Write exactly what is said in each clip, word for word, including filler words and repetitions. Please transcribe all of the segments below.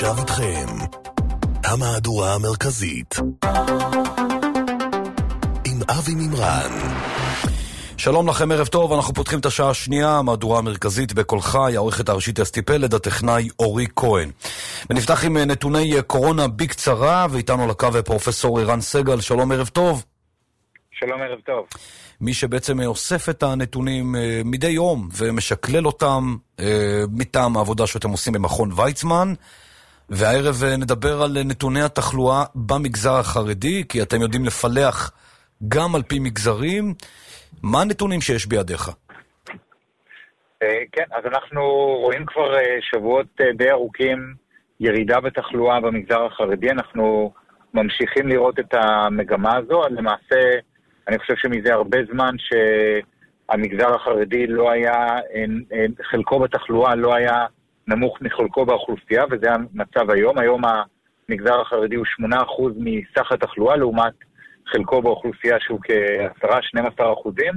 ועכשיו איתכם המהדורה המרכזית עם אבי מימרן. שלום לכם, ערב טוב, אנחנו פותחים את השעה השנייה, המהדורה המרכזית בכל חי, העורכת הראשית אסתי פלד, הטכנאי אורי כהן. ונפתח עם נתוני קורונה בקצרה, ואיתנו על הקו פרופסור ערן סגל. שלום, ערב טוב. שלום, ערב טוב. מי שבעצם אוסף את הנתונים מדי יום ומשקלל אותם מטעם העבודה שאתם עושים במכון ויצמן, והערב נדבר על נתוני התחלואה במגזר החרדי, כי אתם יודעים לפלח גם על פי מגזרים. מה הנתונים שיש בידיך? כן, אז אנחנו רואים כבר שבועות די ארוכים ירידה בתחלואה במגזר החרדי. אנחנו ממשיכים לראות את המגמה הזו. למעשה, אני חושב שמזה הרבה זמן שהמגזר החרדי לא היה, חלקו בתחלואה לא היה נמוך מחלקו באוכלוסייה, וזה המצב היום. היום המגזר החרדי הוא שמונה אחוז מסך התחלואה, לעומת חלקו באוכלוסייה שהוא כ-עשרה עד שנים עשר אחוזים,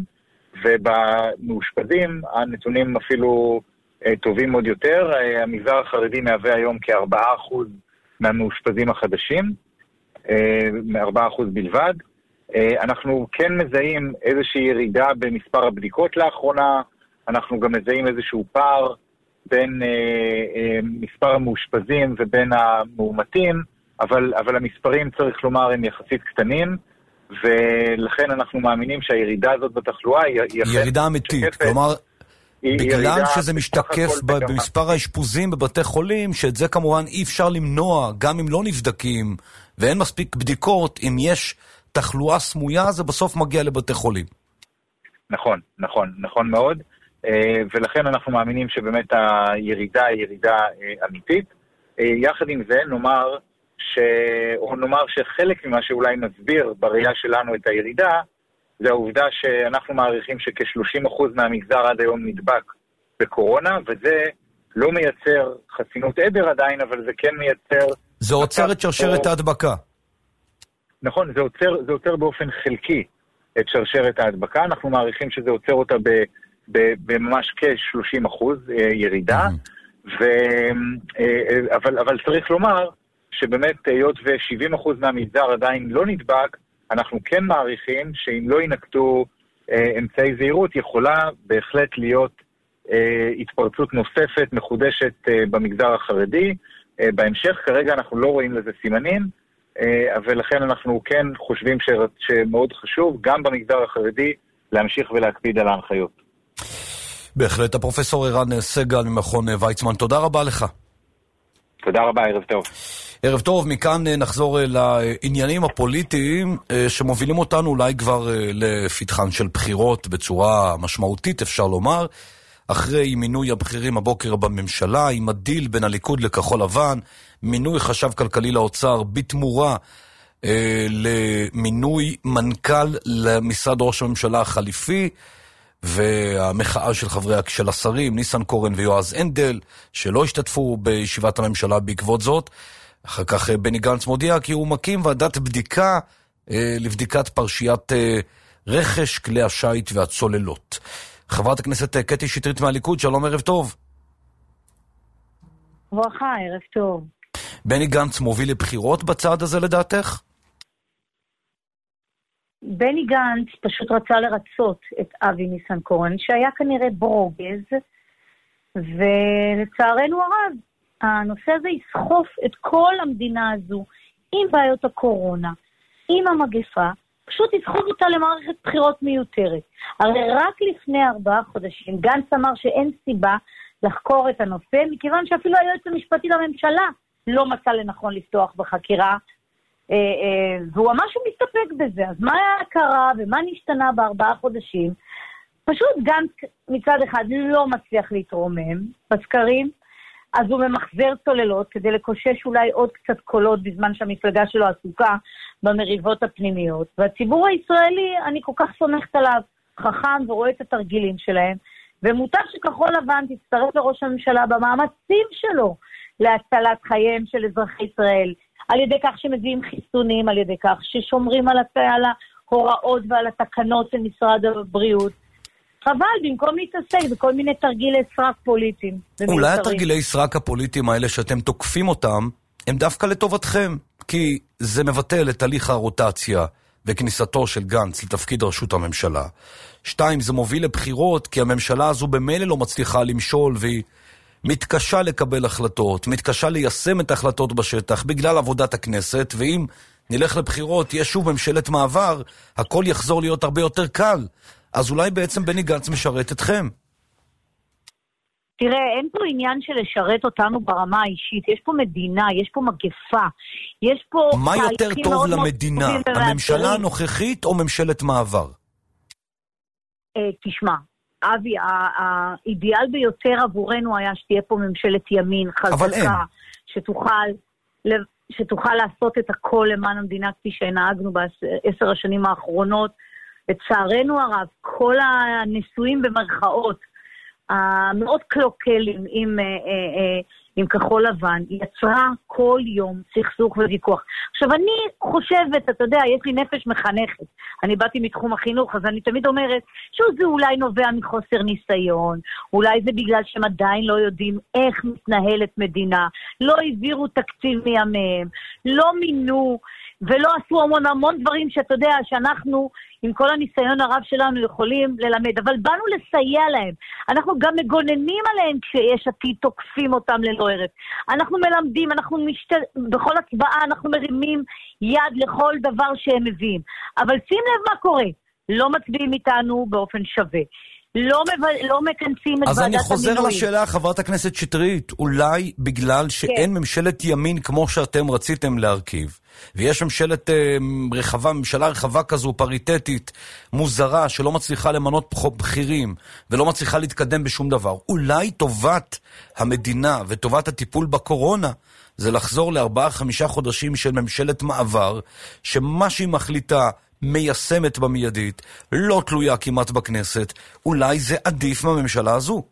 ובמאושפזים הנתונים אפילו טובים עוד יותר. המגזר החרדי מהווה היום כ-ארבעה אחוז מהמאושפזים החדשים, ארבעה אחוז בלבד. אנחנו כן מזהים איזושהי ירידה במספר הבדיקות לאחרונה, אנחנו גם מזהים איזשהו פער בין מספר המאושפזים ובין המאומתים, אבל, אבל המספרים, צריך לומר, הם יחסית קטנים, ולכן אנחנו מאמינים שהירידה הזאת בתחלואה היא ירידה אמיתית, כלומר, בגלל שזה משתקף במספר האשפוזים בבתי חולים, שאת זה כמובן אי אפשר למנוע, גם אם לא נבדקים, ואין מספיק בדיקות, אם יש תחלואה סמויה, זה בסוף מגיע לבתי חולים. נכון, נכון, נכון מאוד, ולכן אנחנו מאמינים שבאמת הירידה היא ירידה אמיתית. יחד עם זה נאמר, ש... או נאמר שחלק ממה שאולי מסביר בראייה שלנו את הירידה, זה העובדה שאנחנו מעריכים שכ-שלושים אחוז מהמגזר עד היום נדבק בקורונה, וזה לא מייצר חסינות עדר עדיין, אבל זה כן מייצר... זה עוצר את שרשרת או... ההדבקה. נכון, זה עוצר, זה עוצר באופן חלקי את שרשרת ההדבקה, אנחנו מעריכים שזה עוצר אותה ב... בממש כ-שלושים אחוז ירידה, ו... אבל, אבל צריך לומר שבאמת היות ו-שבעים אחוז מהמגזר עדיין לא נדבק, אנחנו כן מעריכים שאם לא ינקטו אמצעי זהירות, יכולה בהחלט להיות התפרצות נוספת, מחודשת במגזר החרדי. בהמשך כרגע אנחנו לא רואים לזה סימנים, ולכן אנחנו כן חושבים שמאוד חשוב גם במגזר החרדי להמשיך ולהקפיד על ההנחיות. בהחלט. הפרופסור ערן סגל ממכון ויצמן, תודה רבה לך. תודה רבה, ערב טוב. ערב טוב, מכאן נחזור לעניינים הפוליטיים שמובילים אותנו אולי כבר לפתחן של בחירות בצורה משמעותית, אפשר לומר, אחרי מינוי הבכירים הבוקר בממשלה, עם הדיל בין הליכוד לכחול לבן, מינוי חשב כלכלי לאוצר בתמורה אה, למינוי מנכ"ל למשרד ראש הממשלה החליפי, והמחאה של חברי של השרים ניסנקורן ויועז הנדל שלא השתתפו בישיבת הממשלה בעקבות זאת. אחר כך בני גנץ מודיע כי הוא מקים ועדת בדיקה אה, לבדיקת פרשיית אה, רכש כלי השיט והצוללות. חברת הכנסת קטי שטרית מהליכוד, שלום, ערב טוב. ברכה, ערב טוב. בני גנץ מוביל לבחירות בצעד הזה לדעתך? בני גנץ פשוט רצה לרצות את אבי ניסנקורן, שהיה כנראה ברוגז, ולצערנו הרב, הנושא הזה יסחוף את כל המדינה הזו, עם בעיות הקורונה, עם המגפה, פשוט יסחוף אותה למערכת בחירות מיותרת. הרי רק לפני ארבעה חודשים, גנץ אמר שאין סיבה לחקור את הנושא, מכיוון שאפילו היועץ המשפטי לממשלה לא מצא לנכון לפתוח בחקירה, והוא ממש מסתפק בזה. אז מה קרה ומה נשתנה בארבעה חודשים? פשוט גנץ מצד אחד לא מצליח להתרומם בסקרים, אז הוא ממחזר צוללות כדי לקושש אולי עוד קצת קולות בזמן שהמפלגה שלו עסוקה במריבות הפנימיות. והציבור הישראלי, אני כל כך סומכת עליו, חכם ורואה את התרגילים שלהם, ומותר שכחול לבן תצטרף לראש הממשלה במאמצים שלו להצלת חייהם של אזרחי ישראל, על ידי כך שמביאים חיסונים, על ידי כך ששומרים על ההוראות ועל התקנות של משרד הבריאות. חבל, במקום להתעסק בכל מיני תרגילי סרק פוליטיים. אולי התרגילי סרק הפוליטיים האלה שאתם תוקפים אותם, הם דווקא לטובתכם, כי זה מבטל את הליך הרוטציה וכניסתו של גנץ לתפקיד ראשות הממשלה. שתיים, זה מוביל לבחירות, כי הממשלה הזו במילא לא מצליחה למשול, והיא מתקשה לקבל החלטות, מתקשה ליישם את ההחלטות בשטח בגלל עבודת הכנסת, ואם נלך לבחירות, יש שוב ממשלת מעבר, הכל יחזור להיות הרבה יותר קל. אז אולי בעצם בני גנץ משרת אתכם. תראה, אין פה עניין של לשרת אותנו ברמה האישית, יש פה מדינה, יש פה מגפה, יש פה... מה יותר טוב למדינה, הממשלה הנוכחית או ממשלת מעבר? תשמע, אבי, האידיאל ביותר עבורנו היה שתהיה פה ממשלת ימין חזקה, שתוכל, שתוכל לעשות את הכל למען המדינה כפי שנהגנו בעשר השנים האחרונות. לצערנו הרב, כל הניסויים במרכאות, המאוד קלוקלים עם, עם כחול לבן, יצרה כל יום סכסוך וויכוח. עכשיו, אני חושבת, אתה יודע, יש לי נפש מחנכת. אני באתי מתחום החינוך, אז אני תמיד אומרת שזה אולי נובע מחוסר ניסיון, אולי זה בגלל שהם עדיין לא יודעים איך מתנהלת מדינה, לא העבירו תקציב מימיהם, לא מינו, ולא עשו המון המון דברים שאתה יודע שאנחנו עם כל הניסיון הרב שלנו יכולים ללמד, אבל באנו לסייע להם. אנחנו גם מגוננים עליהם כשיש עתיד תוקפים אותם ללא ערב. אנחנו מלמדים, אנחנו משת... בכל הצבעה אנחנו מרימים יד לכל דבר שהם מביאים. אבל שים לב מה קורה, לא מצביעים איתנו באופן שווה. לא, מב... לא מכנסים את ועדת המינויים. אז אני חוזר לשאלה, חברת הכנסת שטרית, אולי בגלל שאין כן. ממשלת ימין כמו שאתם רציתם להרכיב, ויש ממשלת אה, רחבה, ממשלה רחבה כזו, פריטטית, מוזרה, שלא מצליחה למנות בכירים, ולא מצליחה להתקדם בשום דבר. אולי טובת המדינה וטובת הטיפול בקורונה, זה לחזור לארבעה, חמישה חודשים של ממשלת מעבר, שמה שהיא מחליטה, מיישמת במיידית, לא תלויה כמעט בכנסת, אולי זה עדיף מהממשלה הזו.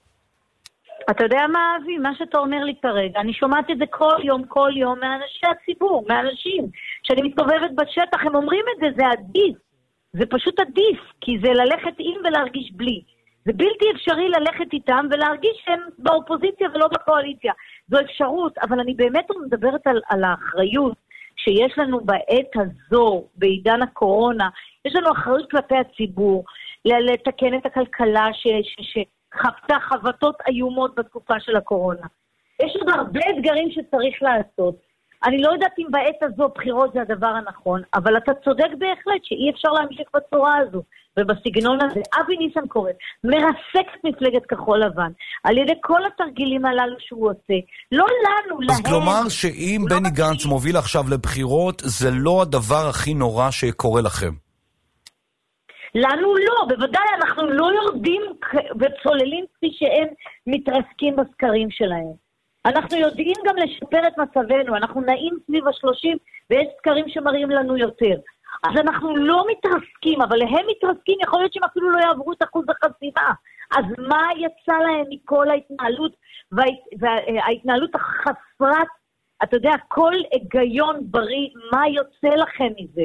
אתה יודע מה, אבי? מה שאתה אומר לי כרגע, אני שומעת את זה כל יום, כל יום, מאנשי הציבור, מאנשים, שאני מתקובבת בשטח, הם אומרים את זה, זה עדיף. זה פשוט עדיף, כי זה ללכת עם ולהרגיש בלי. זה בלתי אפשרי ללכת איתם ולהרגיש שהם באופוזיציה ולא בקואליציה. זו אפשרות, אבל אני באמת מדברת על, על האחריות, שיש לנו בעת הזו, בעידן הקורונה, יש לנו אחריות כלפי הציבור, לתקן את הכלכלה ש, ש, שחוותה חבטות איומות בתקופה של הקורונה. יש עוד הרבה אתגרים שצריך לעשות. אני לא יודעת אם בעת הזו בחירות זה הדבר הנכון, אבל אתה צודק בהחלט שאי אפשר להמשיך בצורה הזו, ובסגנון הזה. אבי ניסנקורן מרסק את מפלגת כחול לבן, על ידי כל התרגילים הללו שהוא עושה. לא לנו, אז להם. אז כלומר שאם לא בני גנץ מספיק. מוביל עכשיו לבחירות, זה לא הדבר הכי נורא שקורה לכם. לנו לא, בוודאי אנחנו לא יורדים וצוללים כפי שהם מתרסקים בסקרים שלהם. אנחנו יודעים גם לשפר את מצבנו, אנחנו נעים סביב השלושים, ויש סקרים שמראים לנו יותר. אז אנחנו לא מתרסקים, אבל הם מתרסקים, יכול להיות שהם אפילו לא יעברו את אחוז החסימה. אז מה יצא להם מכל ההתנהלות, וההתנהלות החסרת, אתה יודע, כל היגיון בריא, מה יוצא לכם מזה?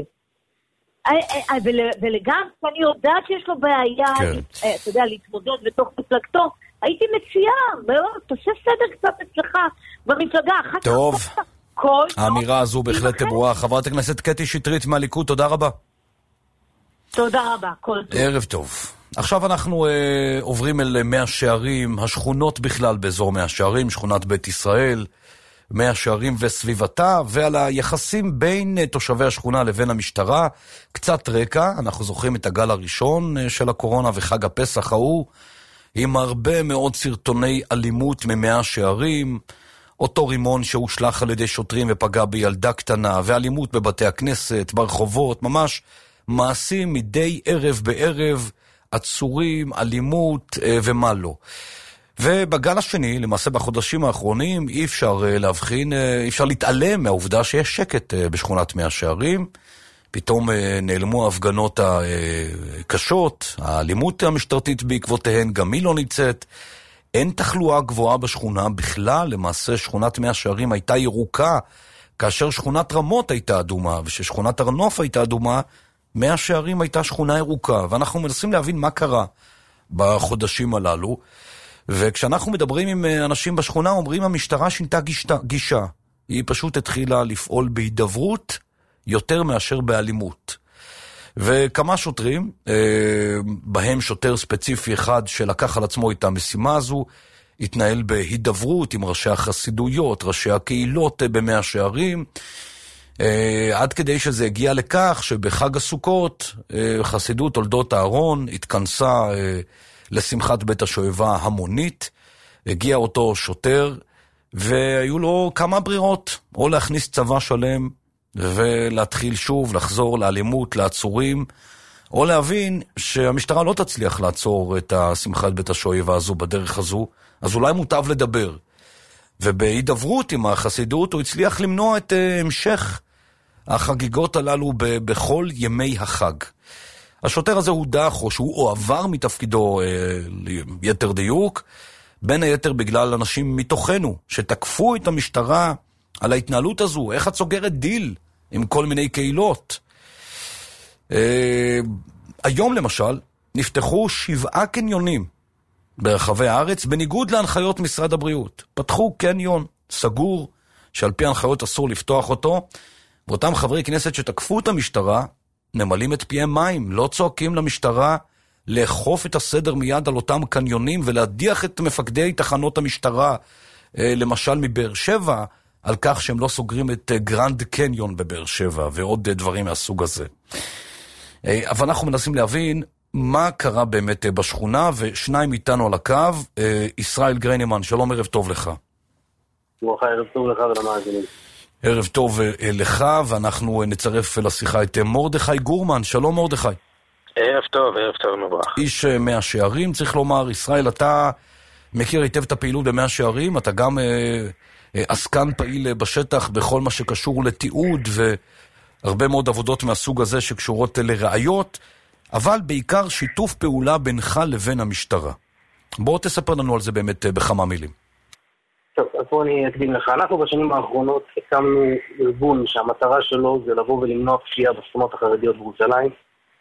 ולגם, אני יודעת שיש לו בעיה, אתה יודע, להתמודד בתוך מפלגתו, הייתי מציעה, תעשה סדר קצת אצלך במפלגה. טוב, האמירה הזו בהחלט תברואה. חברת הכנסת קטי שטרית מהליכוד, תודה רבה. תודה רבה, כל טוב. ערב טוב. עכשיו אנחנו אה, עוברים אל מאה שערים, השכונות בכלל באזור מאה שערים, שכונת בית ישראל, מאה שערים וסביבתה, ועל היחסים בין אה, תושבי השכונה לבין המשטרה. קצת רקע, אנחנו זוכרים את הגל הראשון אה, של הקורונה וחג הפסח ההוא, עם הרבה מאוד סרטוני אלימות ממאה שערים, אותו רימון שהושלח על ידי שוטרים ופגע בילדה קטנה, ואלימות בבתי הכנסת, ברחובות, ממש מעשים מדי ערב בערב, עצורים, אלימות ומה לא. ובגל השני, למעשה בחודשים האחרונים, אי אפשר להבחין, אי אפשר להתעלם מהעובדה שיש שקט בשכונת מאה שערים, פתאום נעלמו ההפגנות הקשות, האלימות המשטרתית בעקבותיהן, גם היא לא נמצאת, אין תחלואה גבוהה בשכונה בכלל, למעשה שכונת מאה שערים הייתה ירוקה, כאשר שכונת רמות הייתה אדומה, וששכונת הרנוף הייתה אדומה, מאה שערים הייתה שכונה ירוקה, ואנחנו מנסים להבין מה קרה בחודשים הללו, וכשאנחנו מדברים עם אנשים בשכונה, אומרים המשטרה שינתה גישה, היא פשוט התחילה לפעול בהידברות יותר מאשר באלימות. וכמה שוטרים, בהם שוטר ספציפי אחד שלקח על עצמו את המשימה הזו, התנהל בהידברות עם ראשי החסידויות, ראשי הקהילות במאה שערים, עד כדי שזה הגיע לכך שבחג הסוכות חסידות תולדות הארון התכנסה לשמחת בית השואבה המונית, הגיע אותו שוטר והיו לו כמה ברירות, או להכניס צבא שלם ולהתחיל שוב לחזור לאלימות, לעצורים, או להבין שהמשטרה לא תצליח לעצור את השמחת בית השואבה הזו בדרך הזו, אז אולי מוטב לדבר. ובהידברות עם החסידות הוא הצליח למנוע את המשך החגיגות הללו ב- בכל ימי החג. השוטר הזה הודח, או שהוא הועבר מתפקידו אה, ליתר דיוק, בין היתר בגלל אנשים מתוכנו, שתקפו את המשטרה על ההתנהלות הזו, איך את סוגרת דיל עם כל מיני קהילות. אה, היום למשל, נפתחו שבעה קניונים ברחבי הארץ, בניגוד להנחיות משרד הבריאות. פתחו קניון סגור, שעל פי ההנחיות אסור לפתוח אותו, ואותם חברי כנסת שתקפו את המשטרה, ממלאים את פיהם מים, לא צועקים למשטרה לאכוף את הסדר מיד על אותם קניונים, ולהדיח את מפקדי תחנות המשטרה, למשל מבאר שבע, על כך שהם לא סוגרים את גרנד קניון בבאר שבע, ועוד דברים מהסוג הזה. אבל אנחנו מנסים להבין מה קרה באמת בשכונה, ושניים איתנו על הקו, ישראל גריינמן, שלום, ערב טוב לך. ברכה, ערב טוב לך ולמאזינים. ערב טוב לך, ואנחנו נצרף לשיחה את מרדכי גורמן. שלום מרדכי. ערב טוב, ערב טוב מברח. איש מאה שערים, צריך לומר. ישראל, אתה מכיר היטב את הפעילות במאה שערים, אתה גם עסקן פעיל בשטח בכל מה שקשור לתיעוד, והרבה מאוד עבודות מהסוג הזה שקשורות לראיות, אבל בעיקר שיתוף פעולה בינך לבין המשטרה. בוא תספר לנו על זה באמת בכמה מילים. טוב, אז פה אני אקדים לך. אנחנו בשנים האחרונות הקמנו ארגון שהמטרה שלו זה לבוא ולמנוע פשיעה בשכונות החרדיות בירושלים.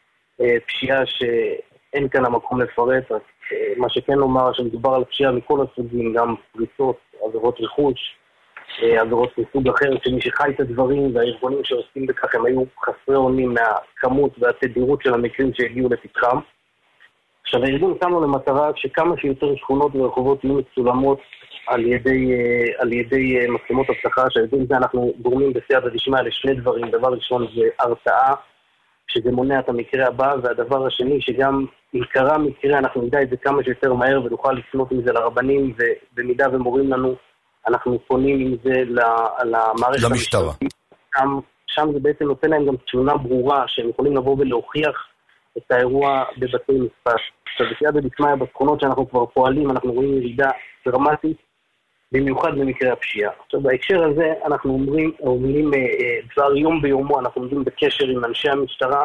פשיעה שאין כאן המקום לפרט, אז מה שכן לומר שמדובר על פשיעה מכל הסוגים, גם פריצות, עבירות רכוש, עבירות מסוג אחר, שמי שחי את הדברים והארגונים שעושים בכך הם היו חסרי אונים מהכמות והתדירות של המקרים שהגיעו לפתחם. עכשיו, הארגון שמנו למטרה שכמה שיותר שכונות ורחובות יהיו מצולמות על ידי, על ידי מצלמות אבטחה, שהארגון זה אנחנו גורמים בסייעתא דשמיא לשני דברים. דבר ראשון זה הרתעה, שזה מונע את המקרה הבא, והדבר השני שגם אם קרה מקרה אנחנו נדע את זה כמה שיותר מהר ונוכל לפנות עם זה לרבנים, ובמידה ומורים לנו אנחנו פונים עם זה למערכת למשטרה. שם, שם זה בעצם נותן להם גם תלונה ברורה שהם יכולים לבוא ולהוכיח את האירוע בבתי משפט. עכשיו, בסייעתא דשמיא בשכונות שאנחנו כבר פועלים, אנחנו רואים ירידה דרמטית, במיוחד במקרה הפשיעה. עכשיו, בהקשר הזה אנחנו אומרים, אומרים דבר יום ביומו, אנחנו עומדים בקשר עם אנשי המשטרה.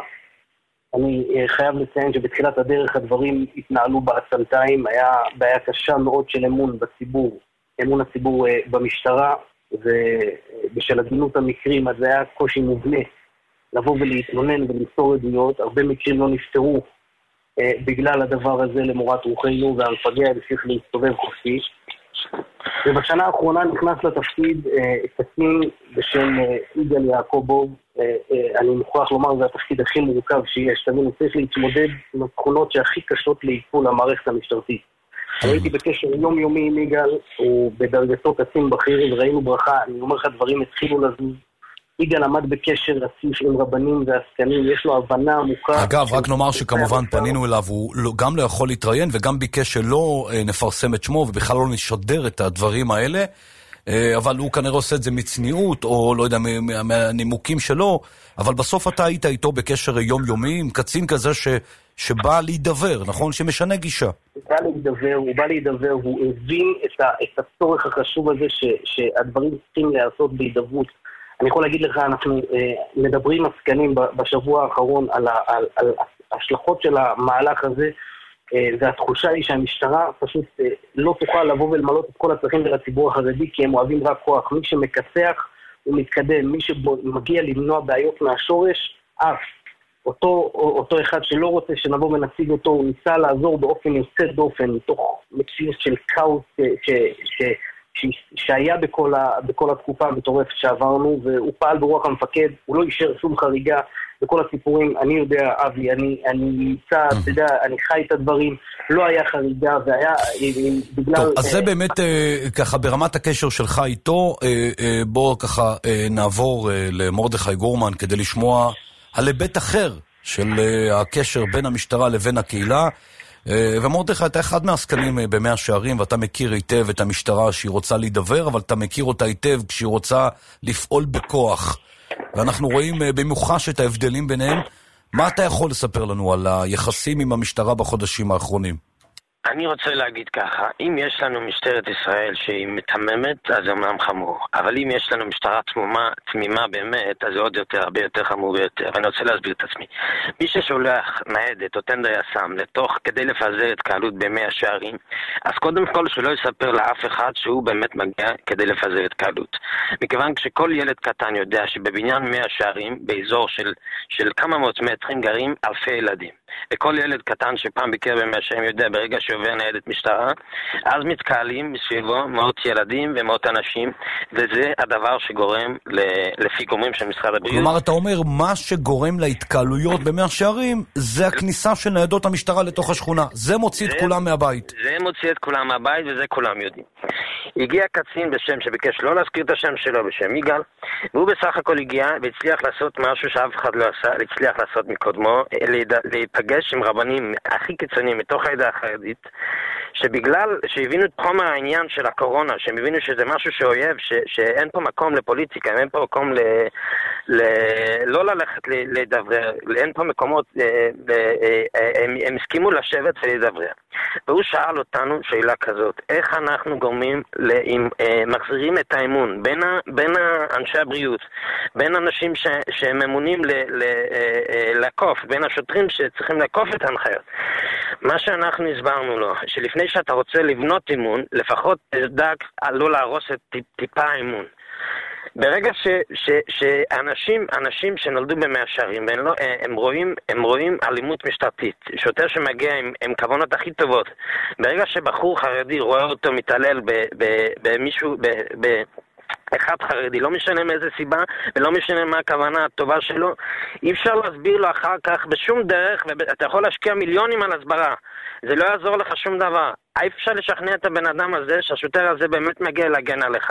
אני חייב לציין שבתחילת הדרך הדברים התנהלו בעצלתיים, היה בעיה קשה מאוד של אמון בציבור, אמון הציבור במשטרה, ובשל הגינות המקרים, אז היה קושי מובנה לבוא ולהתלונן ולמסור עדויות. הרבה מקרים לא נפטרו בגלל הדבר הזה למורת רוחנו, והמפגע המשיך להסתובב חופשי. ובשנה האחרונה נכנס לתפקיד קצין בשם יגאל יעקובוב. אני מוכרח לומר, זה התפקיד הכי מורכב שיש. תמיד צריך להתמודד עם התכונות שהכי קשות לעיכול למערכת המשטרתית. הייתי בקשר יומיומי עם יגאל, הוא בדרגתו קצין בכיר, וראינו ברכה. אני אומר לך, דברים התחילו לזוז. יגאל עמד בקשר רציף עם רבנים ועסקנים, יש לו הבנה עמוקה. אגב, רק נאמר שכמובן פנינו אליו, הוא גם לא יכול להתראיין, וגם ביקש שלא נפרסם את שמו, ובכלל לא נשדר את הדברים האלה, אבל הוא כנראה עושה את זה מצניעות, או לא יודע, מהנימוקים שלו, אבל בסוף אתה היית איתו בקשר יומיומי, עם קצין כזה ש... שבא להידבר, נכון? שמשנה גישה. הוא בא להידבר, הוא בא להידבר, הוא הבין את, ה... את הצורך החשוב הזה, ש... שהדברים צריכים להיעשות בהידברות. אני יכול להגיד לך, אנחנו אה, מדברים עסקנים בשבוע האחרון על, ה, על, על השלכות של המהלך הזה, אה, והתחושה היא שהמשטרה פשוט אה, לא תוכל לבוא ולמלות את כל הצרכים לציבור החרדי, כי הם אוהבים רק כוח. מי שמקצח הוא מתקדם, מי שמגיע למנוע בעיות מהשורש, אף. אותו, אותו אחד שלא רוצה שנבוא ונציג אותו, הוא ניסה לעזור באופן יוצא דופן, מתוך מציאות של כאוס ש... ש שהיה בכל, ה, בכל התקופה המטורפת שעברנו, והוא פעל ברוח המפקד, הוא לא אישר שום חריגה בכל הסיפורים. אני יודע, אבי, אני, אני נמצא, אתה יודע, אני חי את הדברים, לא היה חריגה, והיה בגלל... טוב, אז זה באמת ככה ברמת הקשר שלך איתו, בוא ככה נעבור למרדכי גורמן כדי לשמוע על היבט אחר של הקשר בין המשטרה לבין הקהילה. ומרדכי, אתה אחד מהעסקנים במאה שערים, ואתה מכיר היטב את המשטרה שהיא רוצה להידבר, אבל אתה מכיר אותה היטב כשהיא רוצה לפעול בכוח. ואנחנו רואים במוחש את ההבדלים ביניהם. מה אתה יכול לספר לנו על היחסים עם המשטרה בחודשים האחרונים? אני רוצה להגיד ככה, אם יש לנו משטרת ישראל שהיא מתממת, אז זה אומנם חמור. אבל אם יש לנו משטרה תמומה, תמימה באמת, אז זה עוד יותר, הרבה יותר חמור ביותר. ואני רוצה להסביר את עצמי. מי ששולח ניידת או טנדר יס"מ לתוך, כדי לפזר את קהלות במאה שערים, אז קודם כל שלא יספר לאף אחד שהוא באמת מגיע כדי לפזר את קהלות. מכיוון שכל ילד קטן יודע שבבניין מאה שערים, באזור של, של כמה מאות מטרים, גרים אלפי ילדים. וכל ילד קטן שפעם ביקר במאה שערים יודע ברגע שעובר ניידת משטרה, אז מתקהלים מסביבו מאות ילדים ומאות אנשים, וזה הדבר שגורם לפי גורמים של משרד הבריאות. כלומר, אתה אומר, מה שגורם להתקהלויות במאה שערים, זה הכניסה של ניידות המשטרה לתוך השכונה. זה מוציא את כולם מהבית. זה מוציא את כולם מהבית, וזה כולם יודעים. הגיע קצין בשם שביקש לא להזכיר את השם שלו, בשם יגאל, והוא בסך הכל הגיע והצליח לעשות משהו שאף אחד לא עשה, הצליח לעשות מקודמו, להיפגש עם רבנים הכי קיצוניים מתוך העדה החרדית, שבגלל שהבינו את חומר העניין של הקורונה, שהם הבינו שזה משהו שאויב, ש, שאין פה מקום לפוליטיקה, אין פה מקום ל, ל, לא ללכת לדבר, אין פה מקומות, ל, ל, הם, הם הסכימו לשבת ולדבר. והוא שאל אותנו שאלה כזאת, איך אנחנו גורמים, עם, מחזירים את האמון בין, ה, בין אנשי הבריאות, בין אנשים ש, שהם אמונים ל, ל, לקוף, בין השוטרים שצריכים לקוף את ההנחיות. מה שאנחנו הסברנו לו, שלפני שאתה רוצה לבנות אמון, לפחות תדאג לא להרוס את טיפ, טיפה האמון. ברגע ש, ש, שאנשים אנשים שנולדו במאה שערים, הם, לא, הם, רואים, הם רואים אלימות משטרתית, שוטר שמגיע עם, עם כוונות הכי טובות, ברגע שבחור חרדי רואה אותו מתעלל ב, ב, במישהו, ב, ב, אחד חרדי, לא משנה מאיזה סיבה ולא משנה מה הכוונה הטובה שלו, אי אפשר להסביר לו אחר כך בשום דרך, ואתה יכול להשקיע מיליונים על הסברה, זה לא יעזור לך שום דבר. אי אפשר לשכנע את הבן אדם הזה שהשוטר הזה באמת מגיע להגן עליך.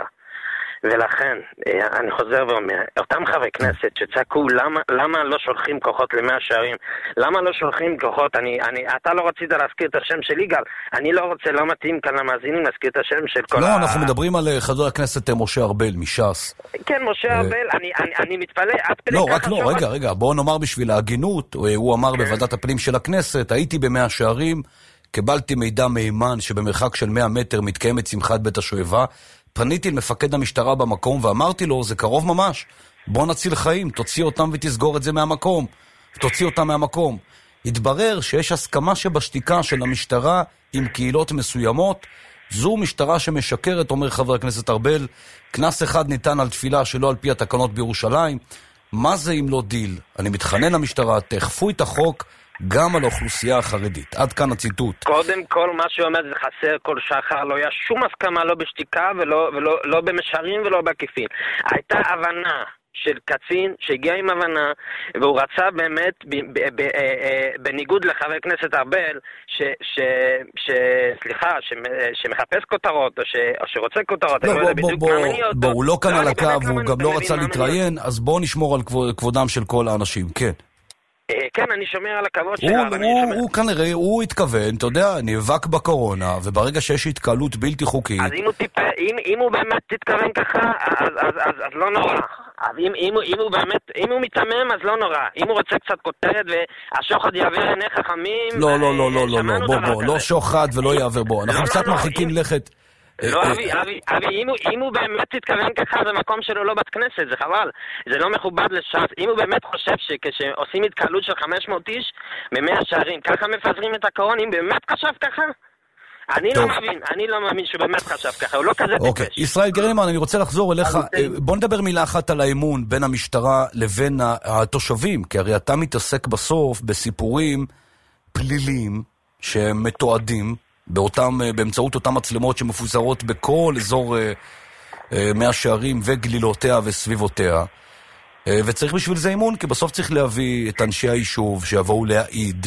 ולכן, אני חוזר ואומר, אותם חברי כנסת שצעקו, למה, למה לא שולחים כוחות למאה שערים? למה לא שולחים כוחות? אני, אני, אתה לא רצית להזכיר את השם של יגאל, אני לא רוצה, לא מתאים כאן למאזינים להזכיר את השם של כל לא, ה... לא, אנחנו מדברים על חבר הכנסת משה ארבל מש"ס. כן, משה ארבל, אני, אני, אני מתפלא, עד פלא לא, ככה... רק לא, רגע, רגע, בואו נאמר בשביל ההגינות, הוא אמר בוועדת הפנים של הכנסת, הייתי במאה שערים, קיבלתי מידע מהימן שבמרחק של מאה מטר מתקיימת שמחת בית השואבה, פניתי למפקד המשטרה במקום ואמרתי לו, זה קרוב ממש, בוא נציל חיים, תוציא אותם ותסגור את זה מהמקום, תוציא אותם מהמקום. התברר שיש הסכמה שבשתיקה של המשטרה עם קהילות מסוימות, זו משטרה שמשקרת, אומר חבר הכנסת ארבל, כנס אחד ניתן על תפילה שלא על פי התקנות בירושלים, מה זה אם לא דיל? אני מתחנן למשטרה, תאכפו את החוק, גם על האוכלוסייה החרדית. עד כאן הציטוט. קודם כל, מה שאומר זה חסר כל שחר, לא היה שום הסכמה, לא בשתיקה ולא, ולא, לא במשרים ולא בעקיפין. הייתה הבנה של קצין שהגיע עם הבנה, והוא רצה באמת, ב, ב, ב, ב, בניגוד לחבר כנסת ארבל, ש, ש, ש, סליחה, ש, שמחפש כותרות, או, ש, או שרוצה כותרות. לא, בוא, בוא, בוא, בוא, הוא לא כאן על הקו, הוא גם לא רצה להתראיין, אז בואו נשמור על כבודם של כל האנשים, כן. כן, אני שומר על הכבוד שלו. הוא כנראה, הוא התכוון, אתה יודע, נאבק בקורונה, וברגע שיש התקהלות בלתי חוקית... אז אם הוא באמת תתכוון ככה, אז לא נורא. אם הוא באמת, אם הוא מתעמם, אז לא נורא. אם הוא רוצה קצת כותרת והשוחד יעבר עיני חכמים... לא, לא, לא, לא, לא, בוא, בוא, לא שוחד ולא יעבר בו. אנחנו קצת מרחיקים לכת... לא, אבי, אבי, אבי, אם הוא, אם הוא באמת תתכוון ככה, זה מקום שלו לא בת כנסת, זה חבל, זה לא מכובד לש"ס. אם הוא באמת חושב שכשעושים התקהלות של חמש מאות איש במאה שערים, ככה מפזרים את הקורונה, אם באמת חשב ככה? אני לא מבין, אני לא מאמין שהוא באמת חשב ככה, הוא לא כזה טיפש. אוקיי, ישראל גרינמן, אני רוצה לחזור אליך, בוא נדבר מילה אחת על האמון בין המשטרה לבין התושבים, כי הרי אתה מתעסק בסוף בסיפורים פליליים שהם מתועדים, באותם, באמצעות אותם מצלמות שמפוזרות בכל אזור מאה שערים וגלילותיה וסביבותיה. וצריך בשביל זה אימון, כי בסוף צריך להביא את אנשי היישוב שיבואו להעיד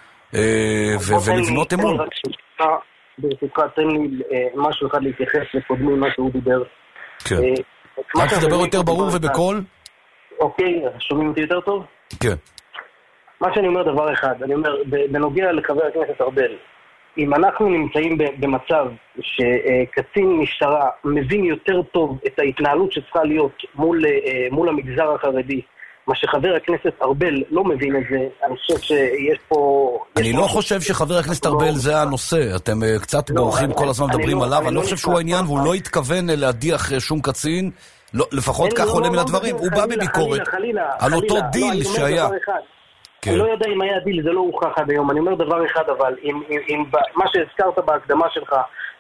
ולבנות אמון. ברשותך, תן לי משהו אחד להתייחס לקודמי, מה שהוא דיבר. כן. רק תדבר יותר ברור ובקול? אוקיי, שומעים אותי יותר טוב? כן. מה שאני אומר דבר אחד, אני אומר, בנוגע לחבר הכנסת ארבל, אם אנחנו נמצאים במצב שקצין משטרה מבין יותר טוב את ההתנהלות שצריכה להיות מול, מול המגזר החרדי, מה שחבר הכנסת ארבל לא מבין את זה, אני חושב שיש פה... אני לא חושב שחבר הכנסת ארבל זה הנושא, אתם קצת בורחים כל הזמן מדברים עליו, אני לא חושב שהוא העניין והוא לא התכוון להדיח שום קצין, לפחות כך עולה מן הדברים, הוא בא בביקורת על אותו דיל שהיה. אני לא יודע אם היה דיל, זה לא הוכח עד היום, אני אומר דבר אחד, אבל אם מה שהזכרת בהקדמה שלך,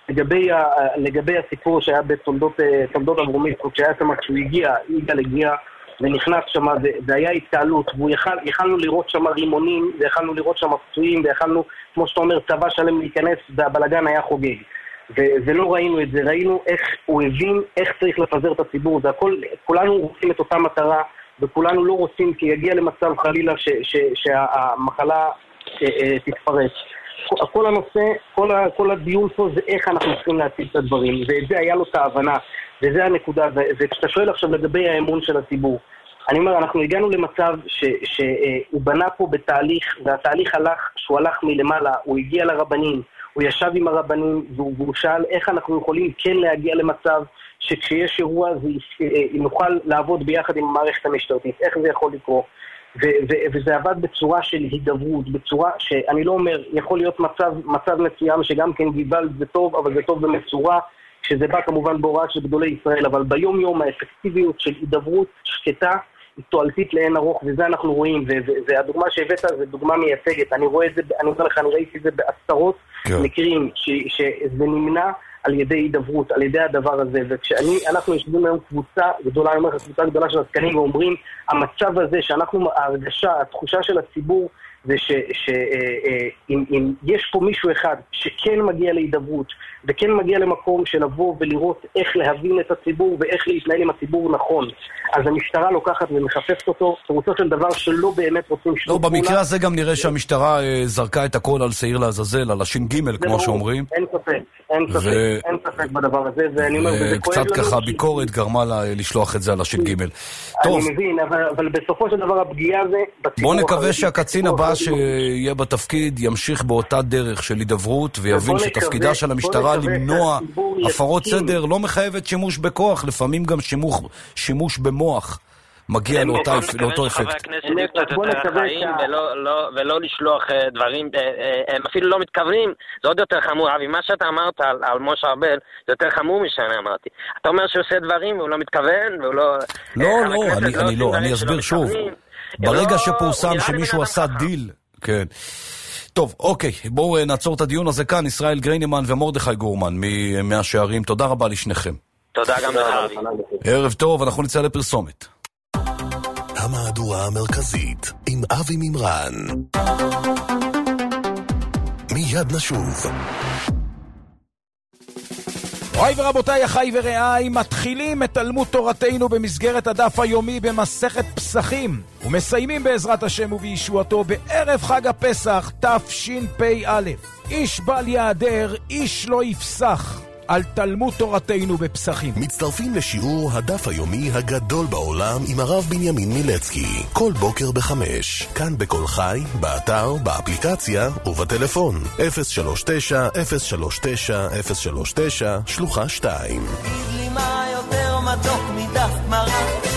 לגבי הסיפור שהיה בתולדות אברומית, כשהיה שם כשהוא הגיע, יגאל הגיע, ונכנס שם, והיה התקהלות, ויכלנו לראות שם רימונים, ויכלנו לראות שם פצועים, ויכלנו, כמו שאתה אומר, צבא שלם להיכנס, והבלגן היה חוגג. ולא ראינו את זה, ראינו איך הוא הבין, איך צריך לפזר את הציבור, זה הכל, כולנו רוצים את אותה מטרה, וכולנו לא רוצים, כי יגיע למצב חלילה ש, ש, שהמחלה תתפרץ. כל הנושא, כל, ה, כל הדיון פה זה איך אנחנו צריכים להציג את הדברים, ואת זה היה לו את ההבנה, וזה הנקודה, וכשאתה שואל עכשיו לגבי האמון של הציבור, אני אומר, אנחנו הגענו למצב ש, שהוא בנה פה בתהליך, והתהליך הלך, שהוא הלך מלמעלה, הוא הגיע לרבנים, הוא ישב עם הרבנים, והוא שאל איך אנחנו יכולים כן להגיע למצב שכשיש אירוע נוכל לעבוד ביחד עם המערכת המשטרתית, איך זה יכול לקרות. וזה עבד בצורה של הידברות, בצורה שאני לא אומר, יכול להיות מצב, מצב מסוים שגם כן גיבל זה טוב, אבל זה טוב במצורה, שזה בא כמובן בהוראה של גדולי ישראל, אבל ביום יום האפקטיביות של הידברות שקטה, היא תועלתית לאין ארוך, וזה אנחנו רואים, והדוגמה שהבאת זה דוגמה מייצגת, אני רואה את זה, אני אומר לך, אני ראיתי את זה בעשרות מקרים, שזה נמנע על ידי הידברות, על ידי הדבר הזה, וכשאנחנו יושבים היום קבוצה גדולה, אני אומר לך, קבוצה גדולה של עסקנים, ואומרים, המצב הזה שאנחנו, ההרגשה, התחושה של הציבור, זה שאם יש פה מישהו אחד שכן מגיע להידברות, וכן מגיע למקום של לבוא ולראות איך להבין את הציבור, ואיך להתנהל עם הציבור נכון, אז המשטרה לוקחת ומחפשת אותו, קבוצות של דבר שלא באמת רוצים לא, במקרה הזה גם נראה שהמשטרה זרקה את הכל על שעיר לעזאזל, על השין גימל, כמו שאומרים. אין ספק, אין ספק, אין ספק בדבר הזה, ואני אומר, וזה כואב לנו. קצת ככה ביקורת גרמה לה לשלוח את זה על השין גימל. אני מבין, אבל בסופו של דבר הפגיעה זה... בוא נקווה שהקצין הבא שיהיה בתפקיד ימשיך באותה דרך של הידברות, ויבין שתפקידה של המשטרה למנוע הפרות סדר לא מחייבת שימוש בכוח, לפעמים גם שימוש במוח מגיע לאותו אפקט. חברי הכנסת יהיו קצת יותר חיים ולא לשלוח דברים, הם אפילו לא מתכוונים, זה עוד יותר חמור. אבי, מה שאתה אמרת על משה ארבל זה יותר חמור משאני אמרתי. אתה אומר שהוא עושה דברים והוא לא מתכוון והוא לא... לא, לא, אני לא, אני אסביר שוב. ברגע שפורסם שמישהו עשה דיל, כן. טוב, אוקיי, בואו נעצור את הדיון הזה כאן. ישראל גריינמן ומרדכי גורמן מהשערים, תודה רבה לשניכם. תודה גם לך. ערב טוב, אנחנו נצא לפרסומת. המהדורה המרכזית עם אבי מימרן. מיד נשוב. אוי ורבותיי, אחי ורעי, מתחילים את תלמוד תורתנו במסגרת הדף היומי במסכת פסחים, ומסיימים בעזרת השם ובישועתו בערב חג הפסח תשפ"א. איש בל יעדר, איש לא יפסח. על תלמוד תורתנו בפסחים. מצטרפים לשיעור הדף היומי הגדול בעולם עם הרב בנימין מילצקי. כל בוקר בחמש. כאן בכל חי, באתר, באפליקציה ובטלפון. אפס שלוש תשע אפס שלוש תשע אפס שלוש תשע שלוחה שתיים. תגיד לי מה יותר מתוק מדף מרק.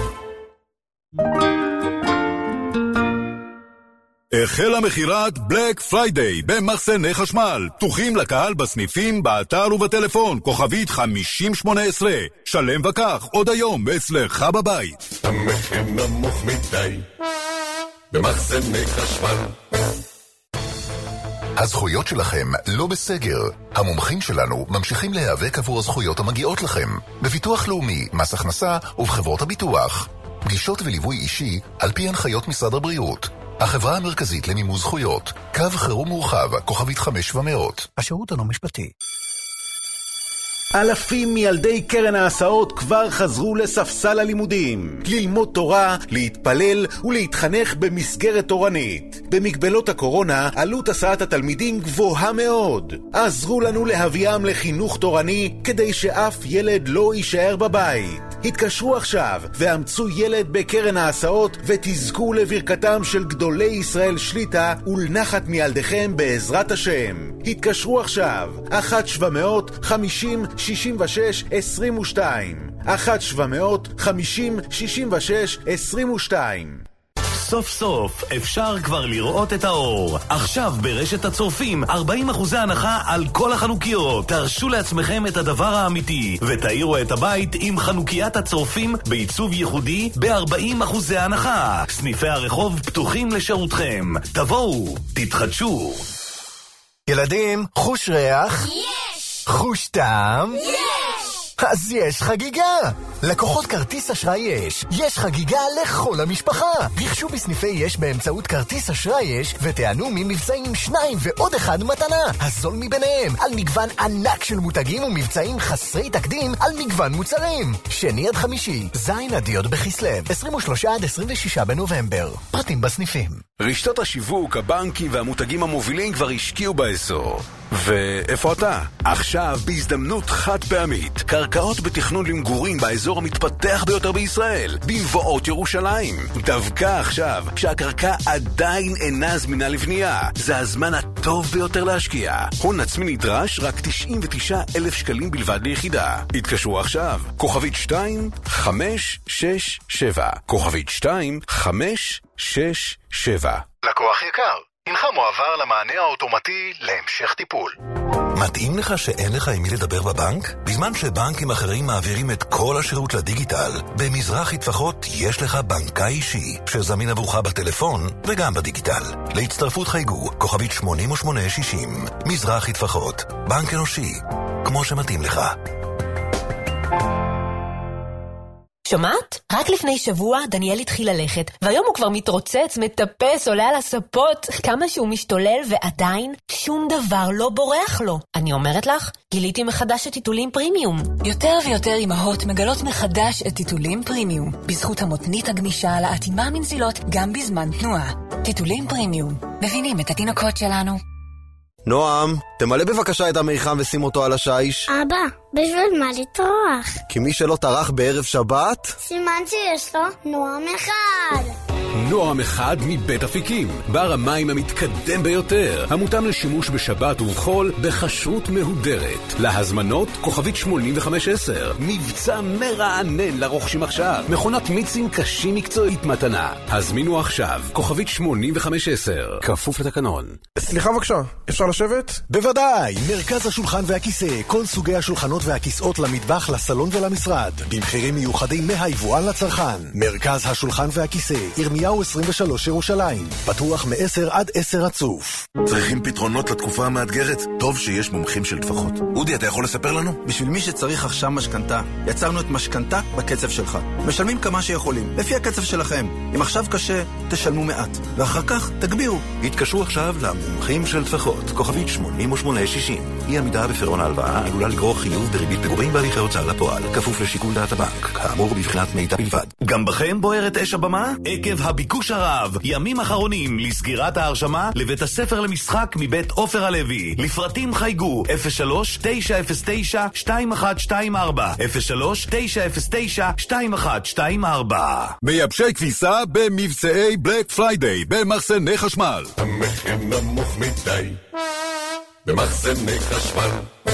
החלה מחירת בלק פריידיי במחסני חשמל. פתוחים לקהל בסניפים, באתר ובטלפון. כוכבית חמישים שמונה עשרה. שלם וכך עוד היום אצלך בבית. המחיר נמוך מדי במחסני חשמל. הזכויות שלכם לא בסגר. המומחים שלנו ממשיכים להיאבק עבור הזכויות המגיעות לכם. בביטוח לאומי, מס הכנסה ובחברות הביטוח. פגישות וליווי אישי על פי הנחיות משרד הבריאות. החברה המרכזית למימוש זכויות. קו חירום מורחב, כוכבית חמש ומאות. השירות אינו משפטי. אלפים מילדי קרן ההסעות כבר חזרו לספסל הלימודים. ללמוד תורה, להתפלל ולהתחנך במסגרת תורנית. במגבלות הקורונה, עלות הסעת התלמידים גבוהה מאוד. עזרו לנו להביאם לחינוך תורני כדי שאף ילד לא יישאר בבית. התקשרו עכשיו ואמצו ילד בקרן ההסעות ותזכו לברכתם של גדולי ישראל שליטה ולנחת מילדיכם בעזרת השם. התקשרו עכשיו, אחת שבע מאות חמישים שישים ושש עשרים ושתיים. אחת שבע מאות חמישים שישים ושש עשרים ושתיים. סוף סוף אפשר כבר לראות את האור. עכשיו ברשת הצורפים ארבעים אחוזי הנחה על כל החנוכיות. תרשו לעצמכם את הדבר האמיתי ותאירו את הבית עם חנוקיית הצורפים בעיצוב ייחודי ב-ארבעים אחוזי הנחה. סניפי הרחוב פתוחים לשירותכם. תבואו, תתחדשו. ילדים, חוש ריח? יש! חוש טעם? יש! אז יש חגיגה! לקוחות כרטיס אשראי יש. יש חגיגה לכל המשפחה. רכשו בסניפי יש באמצעות כרטיס אשראי יש ותענו ממבצעים שניים ועוד אחד מתנה. הזול מביניהם על מגוון ענק של מותגים ומבצעים חסרי תקדים על מגוון מוצרים. שני עד חמישי, זין עד י' בכסלו, עשרים ושלושה עד עשרים ושישה בנובמבר. פרטים בסניפים. רשתות השיווק, הבנקים והמותגים המובילים כבר השקיעו באזור. ואיפה אתה? עכשיו בהזדמנות חד פעמית. קרקעות בתכנון למגורים באזור המתפתח ביותר בישראל, במבואות ירושלים. דווקא עכשיו, כשהקרקע עדיין אינה זמינה לבנייה, זה הזמן הטוב ביותר להשקיע. הון עצמי נדרש רק תשעים ותשעה אלף שקלים בלבד ליחידה. התקשרו עכשיו, כוכבית שתיים חמש שש שבע, כוכבית שתיים חמש שש שבע. לקוח יקר, הנך מועבר למענה האוטומטי להמשך טיפול. מתאים לך שאין לך עם מי לדבר בבנק? בזמן שבנקים אחרים מעבירים את כל השירות לדיגיטל, במזרחי טפחות יש לך בנקאי אישי, שזמין עבורך בטלפון וגם בדיגיטל. להצטרפות חייגו, כוכבית שמונים ושמונה שישים. מזרחי טפחות, בנק אנושי, כמו שמתאים לך. שומעת? רק לפני שבוע דניאל התחיל ללכת, והיום הוא כבר מתרוצץ, מטפס, עולה על הספות, כמה שהוא משתולל ועדיין שום דבר לא בורח לו. אני אומרת לך, גיליתי מחדש את טיטולים פרימיום. יותר ויותר אמהות מגלות מחדש את טיטולים פרימיום, בזכות המותנית הגמישה על האטימה מנזילות גם בזמן תנועה. טיטולים פרימיום, מבינים את התינוקות שלנו. נועם, תמלא בבקשה את המיחם ושים אותו על השיש. אבא, בשביל מה לטרוח? כי מי שלא טרח בערב שבת, סימן שיש לו נועם אחד. נועם אחד מבית אפיקים, בר המים המתקדם ביותר, המותאם לשימוש בשבת ובחול בכשרות מהודרת. להזמנות כוכבית שמונים וחמש עשר. מבצע מרענן לרוכשים עכשיו, מכונת מיצים קשים מקצועית מתנה. הזמינו עכשיו כוכבית שמונים וחמש עשר, כפוף לתקנון. סליחה בבקשה, אפשר לשבת? בוודאי, מרכז השולחן והכיסא, כל סוגי השולחנות והכיסאות למטבח, לסלון ולמשרד, במחירים מיוחדים מהיבואן לצרכן. מרכז השולחן והכיסא, ירמיהו עשרים ושלוש ירושלים, פתוח מ-עשר עד עשר רצוף. צריכים פתרונות לתקופה המאתגרת? טוב שיש מומחים של טפחות. אודי, אתה יכול לספר לנו? בשביל מי שצריך עכשיו משכנתה, יצרנו את משכנתה בקצב שלך. משלמים כמה שיכולים, לפי הקצב שלכם. אם עכשיו קשה, תשלמו מעט, ואחר כך תגבירו. התקשרו עכשיו למומחים של טפחות, כוכבית שמונים ושמונה שישים. אי עמידה בפירעון ההלוואה עלולה לגרור חיוב בריבית פיגורים בהליכי הוצאה לפועל, כפוף לשיקול דעת הבנק, כאמור בבחינת מידע בלבד. גם בכם בוערת אש הבמה? עקב הביקוש הרב, ימים אחרונים לסגירת ההרשמה לבית הספר למשחק מבית עופר הלוי. לפרטים חייגו אפס שלוש תשע אפס תשע שתיים אחת שתיים ארבע, אפס שלוש תשע אפס תשע שתיים אחת שתיים ארבע. מייבשי כביסה במבצעי בלק פריידיי במחסני חשמל. המחיר נמוך מדי במחסני חשמל.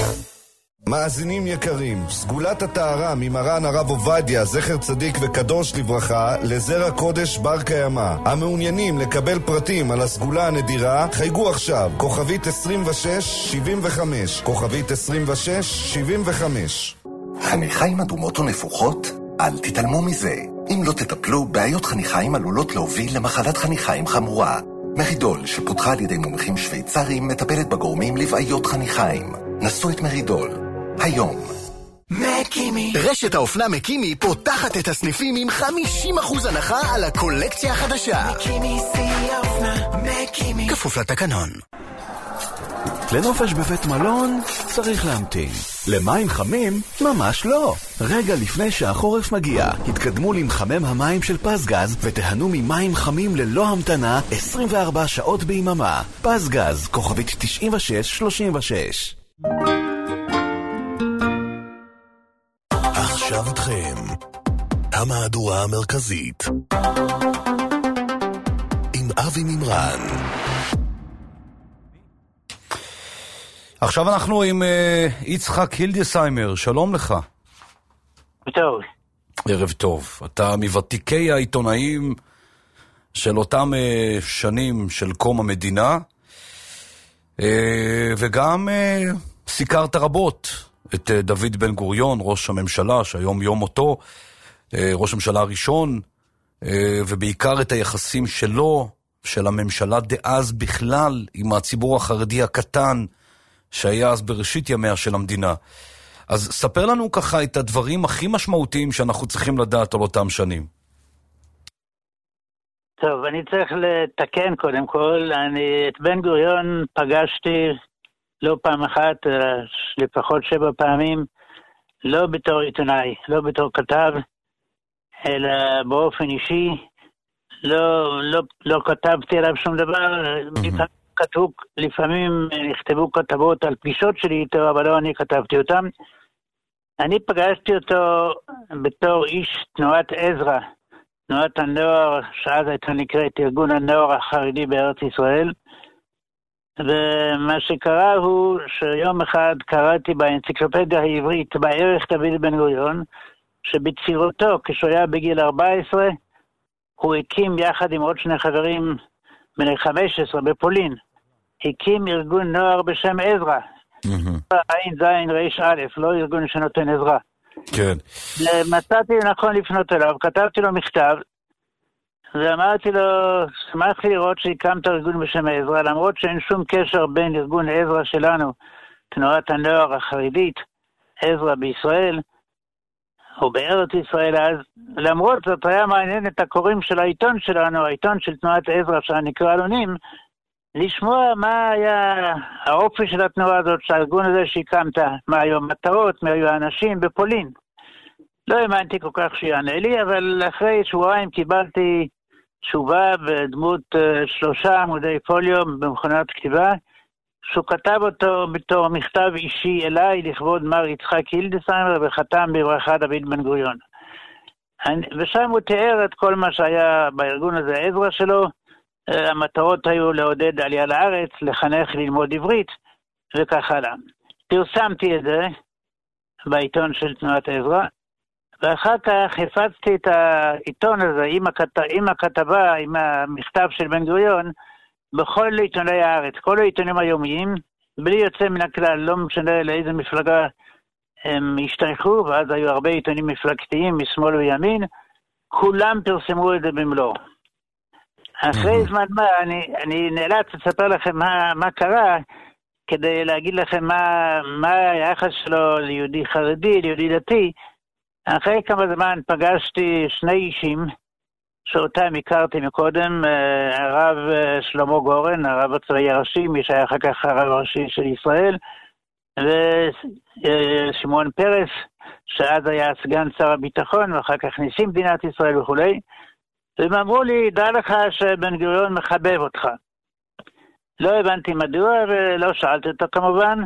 מאזינים יקרים, סגולת הטהרה ממרן הרב עובדיה, זכר צדיק וקדוש לברכה, לזרע קודש בר קיימא. המעוניינים לקבל פרטים על הסגולה הנדירה, חייגו עכשיו, כוכבית עשרים ושש שבעים וחמש, כוכבית עשרים ושש שבעים וחמש. חניכיים אדומות ונפוחות? אל תתעלמו מזה. אם לא תטפלו, בעיות חניכיים עלולות להוביל למחלת חניכיים חמורה. מרידול, שפותחה על ידי מומחים שוויצרים, מטפלת בגורמים לבעיות חניכיים. נסו את מרידול. היום. מק מקימי. רשת האופנה מקימי פותחת את הסניפים עם חמישים אחוז הנחה על הקולקציה החדשה. מקימי שיא האופנה, מקימי. כפוף לתקנון. לנופש בבית מלון צריך להמתין. למים חמים? ממש לא. רגע לפני שהחורף מגיע, התקדמו למחמם המים של פסגז ותיהנו ממים חמים ללא המתנה עשרים וארבע שעות ביממה. פסגז, כוכבית תשעים ושש שלושים ושש. עכשיו איתכם, המהדורה המרכזית עם אבי מימרן. עכשיו אנחנו עם uh, יצחק הילדסהיימר, שלום לך. טוב. ערב טוב. אתה מוותיקי העיתונאים של אותם uh, שנים של קום המדינה, uh, וגם uh, סיקרת רבות את uh, דוד בן גוריון, ראש הממשלה, שהיום יום מותו, uh, ראש הממשלה הראשון, uh, ובעיקר את היחסים שלו, של הממשלה דאז בכלל, עם הציבור החרדי הקטן, שהיה אז בראשית ימיה של המדינה. אז ספר לנו ככה את הדברים הכי משמעותיים שאנחנו צריכים לדעת על אותם שנים. טוב, אני צריך לתקן קודם כל. אני את בן גוריון פגשתי לא פעם אחת, לפחות שבע פעמים, לא בתור עיתונאי, לא בתור כתב, אלא באופן אישי. לא, לא, לא כתבתי עליו שום דבר, mm-hmm. כתוב, לפעמים נכתבו כתבות על פגישות שלי איתו, אבל לא אני כתבתי אותם. אני פגשתי אותו בתור איש תנועת עזרא, תנועת הנוער, שאז הייתה נקראת ארגון הנוער החרדי בארץ ישראל. ומה שקרה הוא שיום אחד קראתי באנציקלופדיה העברית בערך דוד בן גוריון, שבצעירותו, כשהוא היה בגיל ארבע עשרה, הוא הקים יחד עם עוד שני חברים בני חמש עשרה בפולין, הקים ארגון נוער בשם עזרא. עין זין ריש א', לא ארגון שנותן עזרה. כן. מצאתי נכון לפנות אליו, כתבתי לו מכתב, ואמרתי לו, שמחתי לראות שהקמת ארגון בשם עזרא, למרות שאין שום קשר בין ארגון עזרא שלנו, תנועת הנוער החרדית, עזרא בישראל, או בארץ ישראל אז, למרות זאת היה מעניין את הקוראים של העיתון שלנו, העיתון של תנועת עזרא שנקרא אלונים, לשמוע מה היה האופי של התנועה הזאת, שהארגון הזה שהקמת, מה היו המטרות, מה היו האנשים בפולין. לא האמנתי כל כך שיענה לי, אבל אחרי שבועיים קיבלתי תשובה בדמות uh, שלושה עמודי פוליו במכונת כתיבה, שהוא כתב אותו בתור מכתב אישי אליי לכבוד מר יצחק הילדסהיימר, וחתם בברכה דוד בן גוריון. אני, ושם הוא תיאר את כל מה שהיה בארגון הזה, עזרא שלו. המטרות היו לעודד עלייה לארץ, לחנך ללמוד עברית, וכך הלאה. פרסמתי את זה בעיתון של תנועת עזרא, ואחר כך הפצתי את העיתון הזה עם, הכת... עם הכתבה, עם המכתב של בן גוריון, בכל עיתוני הארץ, כל העיתונים היומיים, בלי יוצא מן הכלל, לא משנה לאיזה מפלגה הם השתייכו, ואז היו הרבה עיתונים מפלגתיים משמאל וימין, כולם פרסמו את זה במלואו. אחרי זמן מה, אני, אני נאלץ לספר לכם מה, מה קרה, כדי להגיד לכם מה, מה היחס שלו ליהודי חרדי, ליהודי דתי. אחרי כמה זמן פגשתי שני אישים, שאותם הכרתי מקודם, הרב שלמה גורן, הרב הצבאי הראשי, מי שהיה אחר כך הרב הראשי של ישראל, ושמעון פרס, שאז היה סגן שר הביטחון, ואחר כך נשיא מדינת ישראל וכו'. והם אמרו לי, דע לך שבן גוריון מחבב אותך. לא הבנתי מדוע, ולא שאלתי אותו כמובן,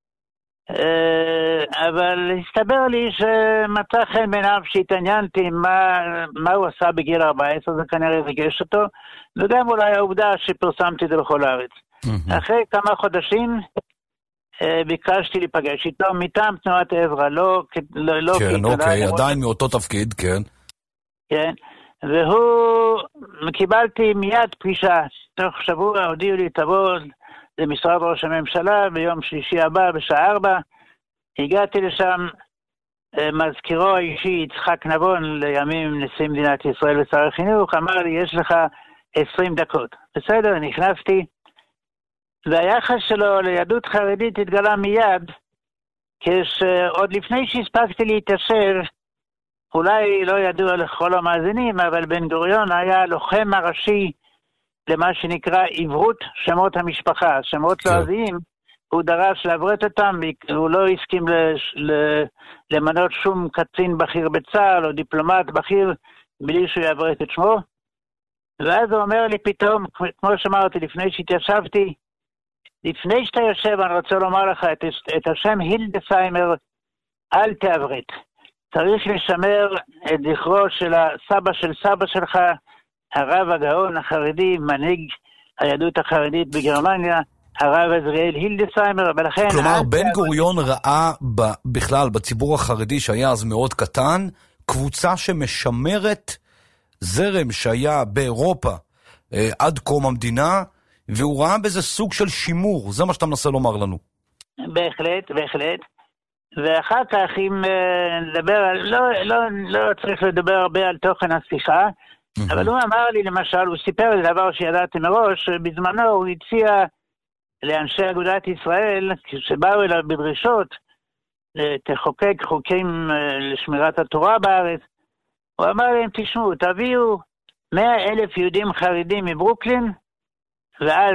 אבל הסתבר לי שמצא חן בעיניו שהתעניינתי מה, מה הוא עשה בגיל ארבע עשרה, זה כנראה ריגש אותו, וגם אולי העובדה שפרסמתי את זה בכל הארץ. Mm-hmm. אחרי כמה חודשים ביקשתי להיפגש איתו מטעם תנועת עזרא, לא, לא, לא כן, אוקיי, עדיין מאותו תפקיד, כן. כן. והוא, קיבלתי מיד פגישה, תוך שבוע הודיעו לי, תבוא למשרד ראש הממשלה ביום שלישי הבא בשעה ארבע, הגעתי לשם, מזכירו האישי יצחק נבון, לימים נשיא מדינת ישראל ושר החינוך, אמר לי, יש לך עשרים דקות. בסדר, נכנסתי, והיחס שלו ליהדות חרדית התגלה מיד, כשעוד לפני שהספקתי להתיישב, אולי לא ידוע לכל המאזינים, אבל בן גוריון היה לוחם הראשי למה שנקרא עברות שמות המשפחה, שמות לועזיים. הוא דרש לעברת אותם, הוא לא הסכים למנות שום קצין בכיר בצה"ל או דיפלומט בכיר בלי שהוא יעברת את שמו. ואז הוא אומר לי פתאום, כמו שאמרתי, לפני שהתיישבתי, לפני שאתה יושב, אני רוצה לומר לך את, את השם הילדסהיימר, אל תעברת. צריך לשמר את זכרו של הסבא של סבא שלך, הרב הגאון החרדי, מנהיג היהדות החרדית בגרמניה, הרב עזריאל הילדסהיימר, ולכן... כלומר, בן גוריון ראה בכלל בציבור החרדי שהיה אז מאוד קטן, קבוצה שמשמרת זרם שהיה באירופה אה, עד קום המדינה, והוא ראה בזה סוג של שימור, זה מה שאתה מנסה לומר לנו. בהחלט, בהחלט. ואחר כך אם אה, נדבר, לא, לא, לא צריך לדבר הרבה על תוכן השיחה, mm-hmm. אבל הוא אמר לי למשל, הוא סיפר לי דבר שידעתי מראש, בזמנו הוא הציע לאנשי אגודת ישראל, כשבאו אליו בדרישות, תחוקק חוקים לשמירת התורה בארץ, הוא אמר להם, תשמעו, תביאו מאה אלף יהודים חרדים מברוקלין, ואז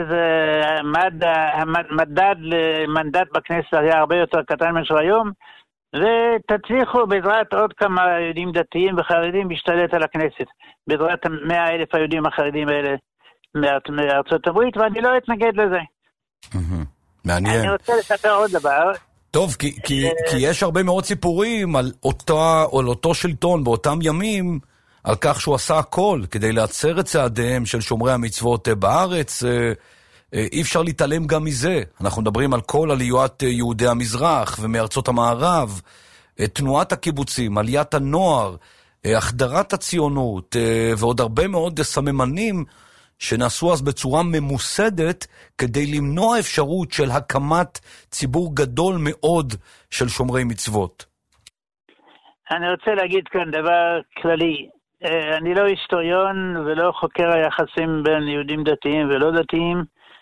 המדד למנדט בכנסת היה הרבה יותר קטן משהו היום, ותצליחו בעזרת עוד כמה יהודים דתיים וחרדים להשתלט על הכנסת, בעזרת מאה אלף היהודים החרדים האלה מארצות הברית, ואני לא אתנגד לזה. מעניין. אני רוצה לספר עוד דבר. טוב, כי, כי, כי יש הרבה מאוד סיפורים על אותה, על אותו שלטון באותם ימים, על כך שהוא עשה הכל כדי לעצר את צעדיהם של שומרי המצוות בארץ. אי אפשר להתעלם גם מזה. אנחנו מדברים על כל עליית יהודי המזרח ומארצות המערב, תנועת הקיבוצים, עליית הנוער, החדרת הציונות ועוד הרבה מאוד סממנים שנעשו אז בצורה ממוסדת כדי למנוע אפשרות של הקמת ציבור גדול מאוד של שומרי מצוות. אני רוצה להגיד כאן דבר כללי. אני לא היסטוריון ולא חוקר היחסים בין יהודים דתיים ולא דתיים,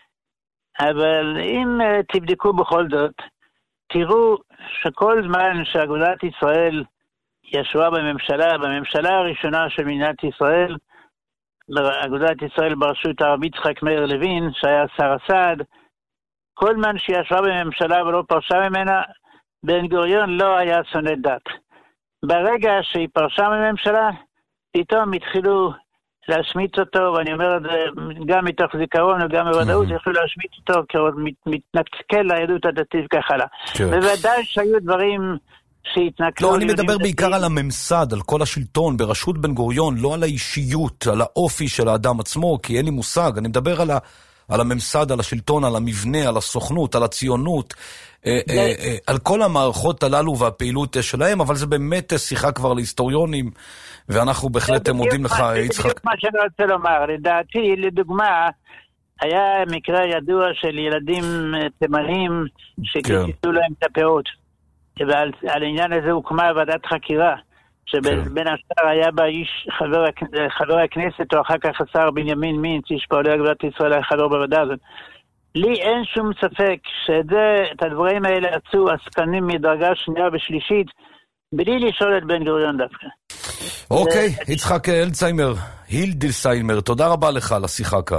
אבל אם תבדקו בכל זאת, תראו שכל זמן שאגודת ישראל ישבה בממשלה, בממשלה הראשונה של מדינת ישראל, אגודת ישראל בראשות הרב יצחק מאיר לוין, שהיה שר הסעד, כל זמן שישבה בממשלה ולא פרשה ממנה, בן גוריון לא היה שונא דת. ברגע שהיא פרשה מממשלה, פתאום התחילו להשמיץ אותו, ואני אומר את זה גם מתוך זיכרון וגם בוודאות, התחילו להשמיץ אותו מתנתקל ליהדות הדתית וכך הלאה. בוודאי שהיו דברים שהתנקלו... לא, אני מדבר בעיקר על הממסד, על כל השלטון, בראשות בן גוריון, לא על האישיות, על האופי של האדם עצמו, כי אין לי מושג, אני מדבר על ה... על הממסד, על השלטון, על המבנה, על הסוכנות, על הציונות, על כל המערכות הללו והפעילות שלהם, אבל זה באמת שיחה כבר להיסטוריונים, ואנחנו בהחלט מודים לך, יצחק. זה בדיוק מה שאני רוצה לומר. לדעתי, לדוגמה, היה מקרה ידוע של ילדים תימנים שקיצצו להם את הפאות, ועל העניין הזה הוקמה ועדת חקירה, שבין השאר היה בה איש חבר, חבר הכנסת, או אחר כך השר בנימין מינץ, איש פועלי אגודת ישראל, היה חבר בוועדה הזאת. לי אין שום ספק שאת זה, את הדברים האלה עשו עסקנים מדרגה שנייה ושלישית, בלי לשאול את בן גוריון דווקא. אוקיי, יצחק הילדסהיימר, הילדסהיימר, תודה רבה לך על השיחה כאן.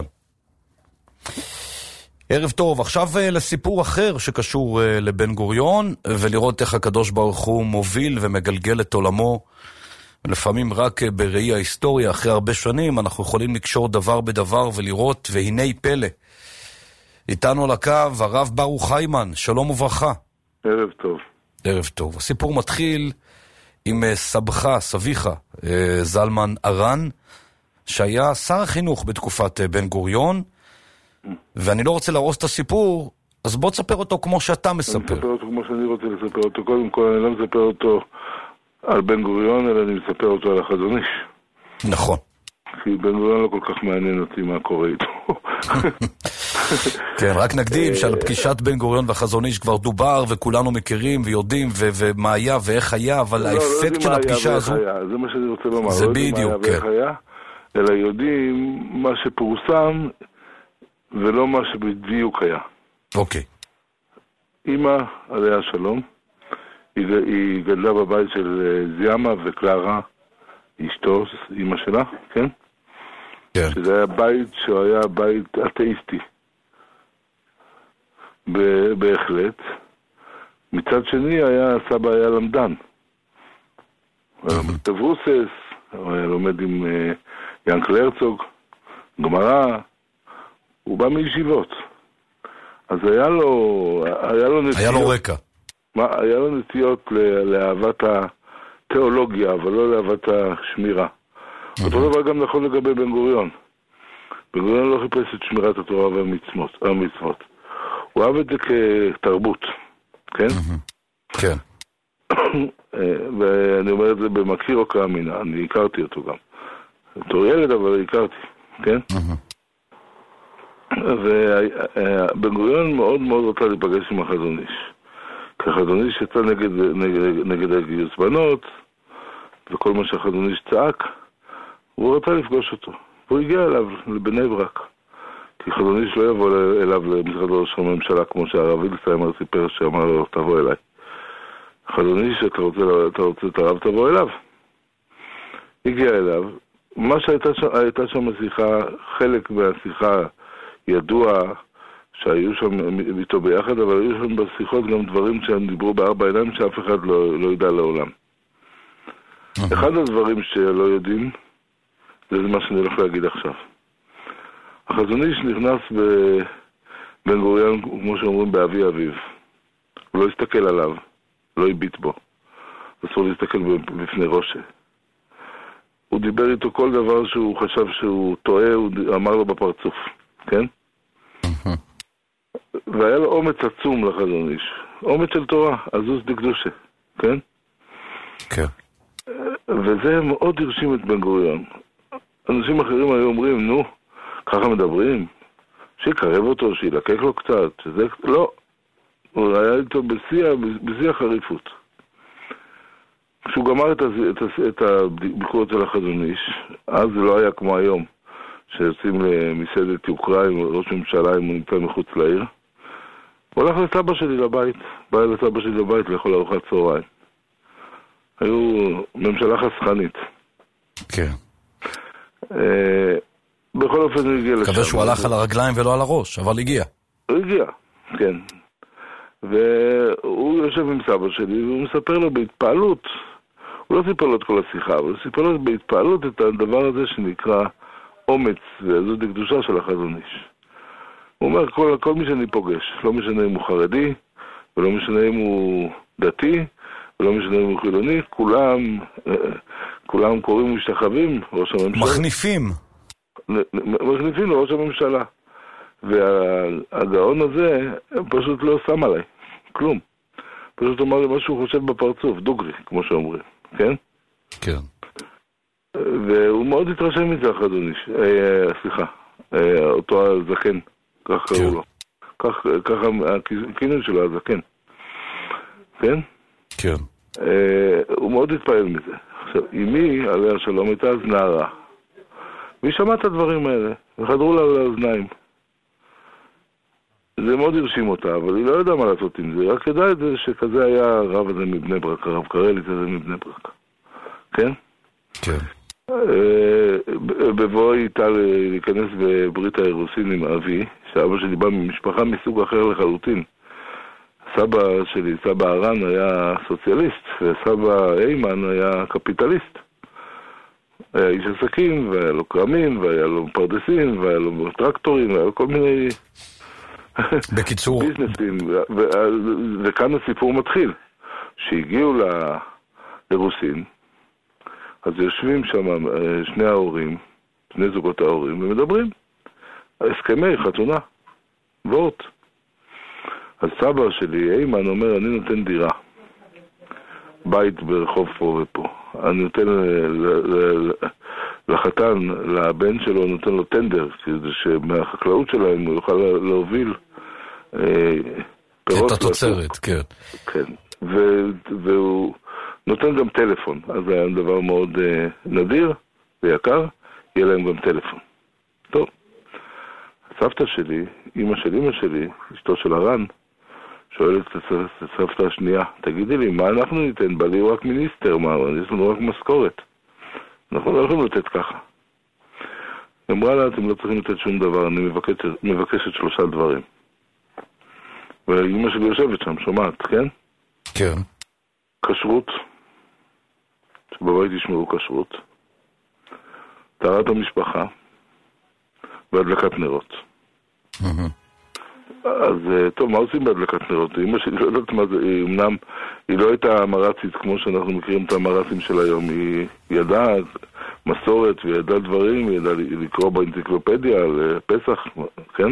ערב טוב, עכשיו לסיפור אחר שקשור לבן גוריון, ולראות איך הקדוש ברוך הוא מוביל ומגלגל את עולמו. לפעמים רק בראי ההיסטוריה, אחרי הרבה שנים, אנחנו יכולים לקשור דבר בדבר ולראות, והנה פלא. איתנו על הקו, הרב ברוך היימן, שלום וברכה. ערב טוב. ערב טוב. הסיפור מתחיל עם סבך, סביך, זלמן ארן, שהיה שר החינוך בתקופת בן גוריון, ואני לא רוצה להרוס את הסיפור, אז בוא תספר אותו כמו שאתה מספר. אני מספר אותו כמו שאני רוצה לספר אותו. קודם כל, אני לא מספר אותו על בן גוריון, אלא אני מספר אותו על החזון איש. נכון. כי בן גוריון לא כל כך מעניין אותי מה קורה איתו. כן, רק נקדים שעל פגישת בן גוריון והחזון איש כבר דובר, וכולנו מכירים ויודעים ומה היה ואיך היה, אבל האפקט של הפגישה הזו... זה מה שאני רוצה לומר. זה בדיוק, כן. אלא יודעים מה שפורסם, ולא מה שבדיוק היה. אוקיי. אמא, עליה שלום, היא, היא גדלה בבית של זיאמה וקלרה, אשתו, אמא שלה, כן? כן. שזה היה בית שהיה בית אתאיסטי. בהחלט. מצד שני היה, סבא היה למדן. הוא היה לומד תברוסס, הוא היה לומד עם uh, ינקל הרצוג, גמרא, הוא בא מישיבות. אז היה לו, היה לו נטיות... היה לו רקע. מה, היה לו נטיות לאהבת התיאולוגיה, אבל לא לאהבת השמירה. אותו דבר גם נכון לגבי בן גוריון. בן גוריון לא חיפש את שמירת התורה והמצוות. הוא אהב את זה כתרבות, כן? כן. ואני אומר את זה במכיר או כאמינה, אני הכרתי אותו גם. בתור ילד, אבל הכרתי, כן? ובן גוריון מאוד מאוד רוצה להיפגש עם החזון איש. כי החזון איש יצא נגד, נגד, נגד הגיוס בנות, וכל מה שהחזון איש צעק, הוא רצה לפגוש אותו. והוא הגיע אליו, לבני ברק. כי חזון איש לא יבוא אליו למשרד ראש הממשלה, כמו שהרב אילסהיימר סיפר שאמר לו, תבוא אליי. חזון איש, אתה רוצה, אתה רוצה את הרב, תבוא אליו. הגיע אליו. מה שהייתה שם, הייתה שם שיחה, חלק מהשיחה ידוע שהיו שם איתו ביחד, אבל היו שם בשיחות גם דברים שהם דיברו בארבע עיניים שאף אחד לא, לא ידע לעולם. אחד הדברים שלא יודעים, זה מה שאני הולך להגיד עכשיו. החזון איש נכנס בבן גוריון, כמו שאומרים, באבי אביו. הוא לא הסתכל עליו, לא הביט בו. אסור להסתכל בפני ראשה. הוא דיבר איתו כל דבר שהוא חשב שהוא טועה, הוא אמר לו בפרצוף, כן? והיה לו אומץ עצום לחזון איש. אומץ של תורה, עזוז דקדושה, כן? כן. וזה מאוד הרשים את בן גוריון. אנשים אחרים היו אומרים, נו, ככה מדברים, שיקרב אותו, שילקק לו קצת, שזה... לא. הוא היה איתו בשיא, בשיא החריפות. כשהוא גמר את, את, את הביקורת של החזון איש, אז זה לא היה כמו היום, שיוצאים למסעדת יוקרה עם ראש ממשלה, אם הוא נמצא מחוץ לעיר. הוא הלך לסבא שלי לבית, בא לסבא שלי לבית לאכול ארוחת צהריים. היו ממשלה חסכנית. כן. אה, בכל אופן הוא הגיע לשם. מקווה שהוא הלך על הרגליים ולא על הראש, אבל הגיע. הוא הגיע, כן. והוא יושב עם סבא שלי, והוא מספר לו בהתפעלות, הוא לא סיפר לו את כל השיחה, אבל הוא סיפר לו בהתפעלות את הדבר הזה שנקרא אומץ, וזאת הקדושה של החזון איש. הוא אומר, כל, כל מי שאני פוגש, לא משנה אם הוא חרדי, ולא משנה אם הוא דתי, ולא משנה אם הוא חילוני, כולם, כולם קוראים ומשתחווים, ראש הממשלה. מחניפים. מחניפים לראש הממשלה. והגאון הזה פשוט לא שם עליי, כלום. פשוט אומר לי מה שהוא חושב בפרצוף, דוגרי, כמו שאומרים, כן? כן. והוא מאוד התרשם מזה, החזון איש. אה, סליחה, אה, אותו הזקן, כך קראו לו. כך, ככה הכינוי שלו, הזקן. כן? כן. אה, הוא מאוד התפעל מזה. עכשיו, אמי, עליה השלום, הייתה אז נערה. והיא שמעה את הדברים האלה, וחדרו לה לאוזניים. זה מאוד הרשים אותה, אבל היא לא יודעה מה לעשות עם זה. רק ידעה את זה שכזה היה הרב הזה מבני ברק, הרב קרליץ הזה מבני ברק. כן? כן. בבואי איתה להיכנס בברית האירוסין עם אבי, שאבא שלי בא ממשפחה מסוג אחר לחלוטין. סבא שלי, סבא ארן, היה סוציאליסט, וסבא אימן היה קפיטליסט. היה איש עסקים, והיה לו קרמים, והיה לו פרדסים, והיה לו טרקטורים, והיה לו כל מיני... בקיצור. ביזנסים, וכאן הסיפור מתחיל. שהגיעו לאירוסין, אז יושבים שם שני ההורים, שני זוגות ההורים, ומדברים. הסכמי חתונה, וורט. אז סבא שלי, אימן, אומר, אני נותן דירה. בית ברחוב פה ופה. אני נותן לחתן, לבן שלו, נותן לו טנדר, כדי שמהחקלאות שלהם הוא יוכל להוביל פירות. את התוצרת, כן. כן. והוא נותן גם טלפון. אז זה היה דבר מאוד נדיר ויקר, יהיה להם גם טלפון. טוב. סבתא שלי, אמא של אמא שלי, אשתו של הרן, שואלת את סבתא השנייה, תגידי לי, מה אנחנו ניתן? בא לי רק מיניסטר, מה, יש לנו רק משכורת. אנחנו לא יכולים לתת ככה. אמרה לה, אתם לא צריכים לתת שום דבר, אני מבקשת, מבקשת שלושה דברים. ואמא שלי יושבת שם, שומעת, כן? כן. כשרות, שבבית ישמרו כשרות, טהרת המשפחה, והדלקת נרות. אז טוב, מה עושים בהדלקת נרות? אמא שלי לא יודעת מה זה, היא אמנם, היא לא הייתה מרצית כמו שאנחנו מכירים את המרצים של היום, היא ידעה מסורת וידעה דברים, היא ידעה לקרוא באנציקלופדיה על פסח, כן?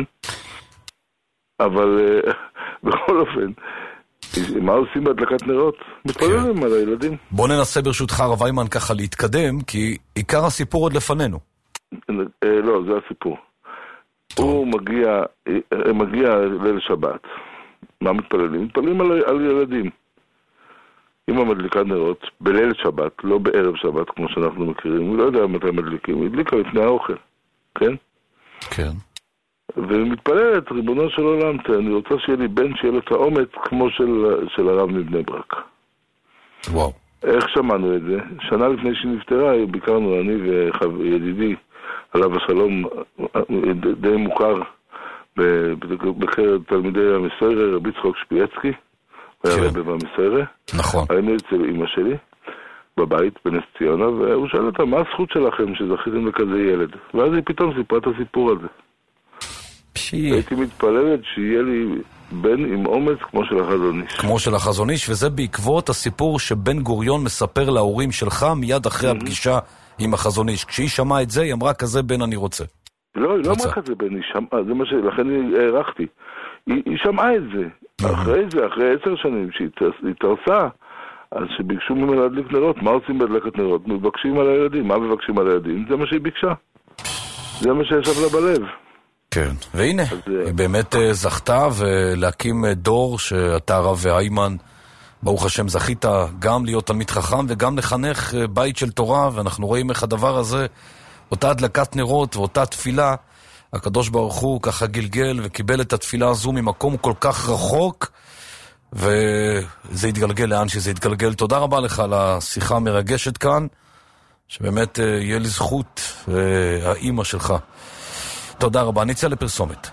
אבל בכל אופן, מה עושים בהדלקת נרות? מתפללים על הילדים. בוא ננסה ברשותך הרב היימן ככה להתקדם, כי עיקר הסיפור עוד לפנינו. לא, זה הסיפור. הוא מגיע, מגיע ליל שבת. מה מתפללים? מתפללים על, על ילדים. אמא מדליקה נרות בליל שבת, לא בערב שבת כמו שאנחנו מכירים. הוא לא יודע מתי מדליקים, היא הדליקה לפני האוכל. כן? כן. והיא מתפללת, ריבונו של עולם, אני רוצה שיהיה לי בן שיהיה לו את האומץ כמו של, של הרב מבני ברק. וואו. איך שמענו את זה? שנה לפני שהיא נפטרה, ביקרנו אני וידידי, עליו השלום, די מוכר בקרב תלמידי המסוירה, רבי יצחק שפיאצקי, הוא היה רבי במסוירה. נכון. היינו אצל אמא שלי, בבית, בנס ציונה, והוא שאל אותה, מה הזכות שלכם שזכיתם לכזה ילד? ואז היא פתאום סיפרה את הסיפור הזה. הייתי מתפללת שיהיה לי בן עם אומץ כמו של החזון איש. כמו של החזון איש, וזה בעקבות הסיפור שבן גוריון מספר להורים שלך מיד אחרי הפגישה עם החזון איש. כשהיא שמעה את זה, היא אמרה כזה בן אני רוצה. לא, היא לא אמרה כזה בן, היא שמעה, זה מה ש... לכן היא הערכתי. היא, היא שמעה את זה. אחרי זה, אחרי עשר שנים שהיא התארסה, אז שביקשו ממנה להדליק נרות, מה עושים בהדלקת נרות? מבקשים על הילדים. מה מבקשים על הילדים? זה מה שהיא ביקשה. זה מה שישב לה בלב. כן, והנה, היא באמת זכתה ולהקים דור שאתה הרב היימן, ברוך השם זכית גם להיות תלמיד חכם וגם לחנך בית של תורה, ואנחנו רואים איך הדבר הזה, אותה הדלקת נרות ואותה תפילה, הקדוש ברוך הוא ככה גלגל וקיבל את התפילה הזו ממקום כל כך רחוק, וזה התגלגל לאן שזה התגלגל. תודה רבה לך על השיחה המרגשת כאן, שבאמת יהיה לי זכות, האמא שלך. תודה רבה, נצא לפרסומת.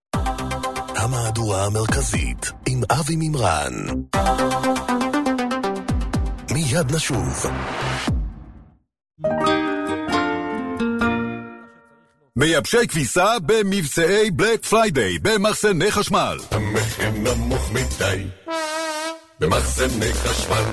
המהדורה המרכזית עם אבי ממרן. מיד נשוב. מייבשי כביסה במבצעי בלק פריידיי במחסני חשמל. המחיר נמוך מדי במחסני חשמל.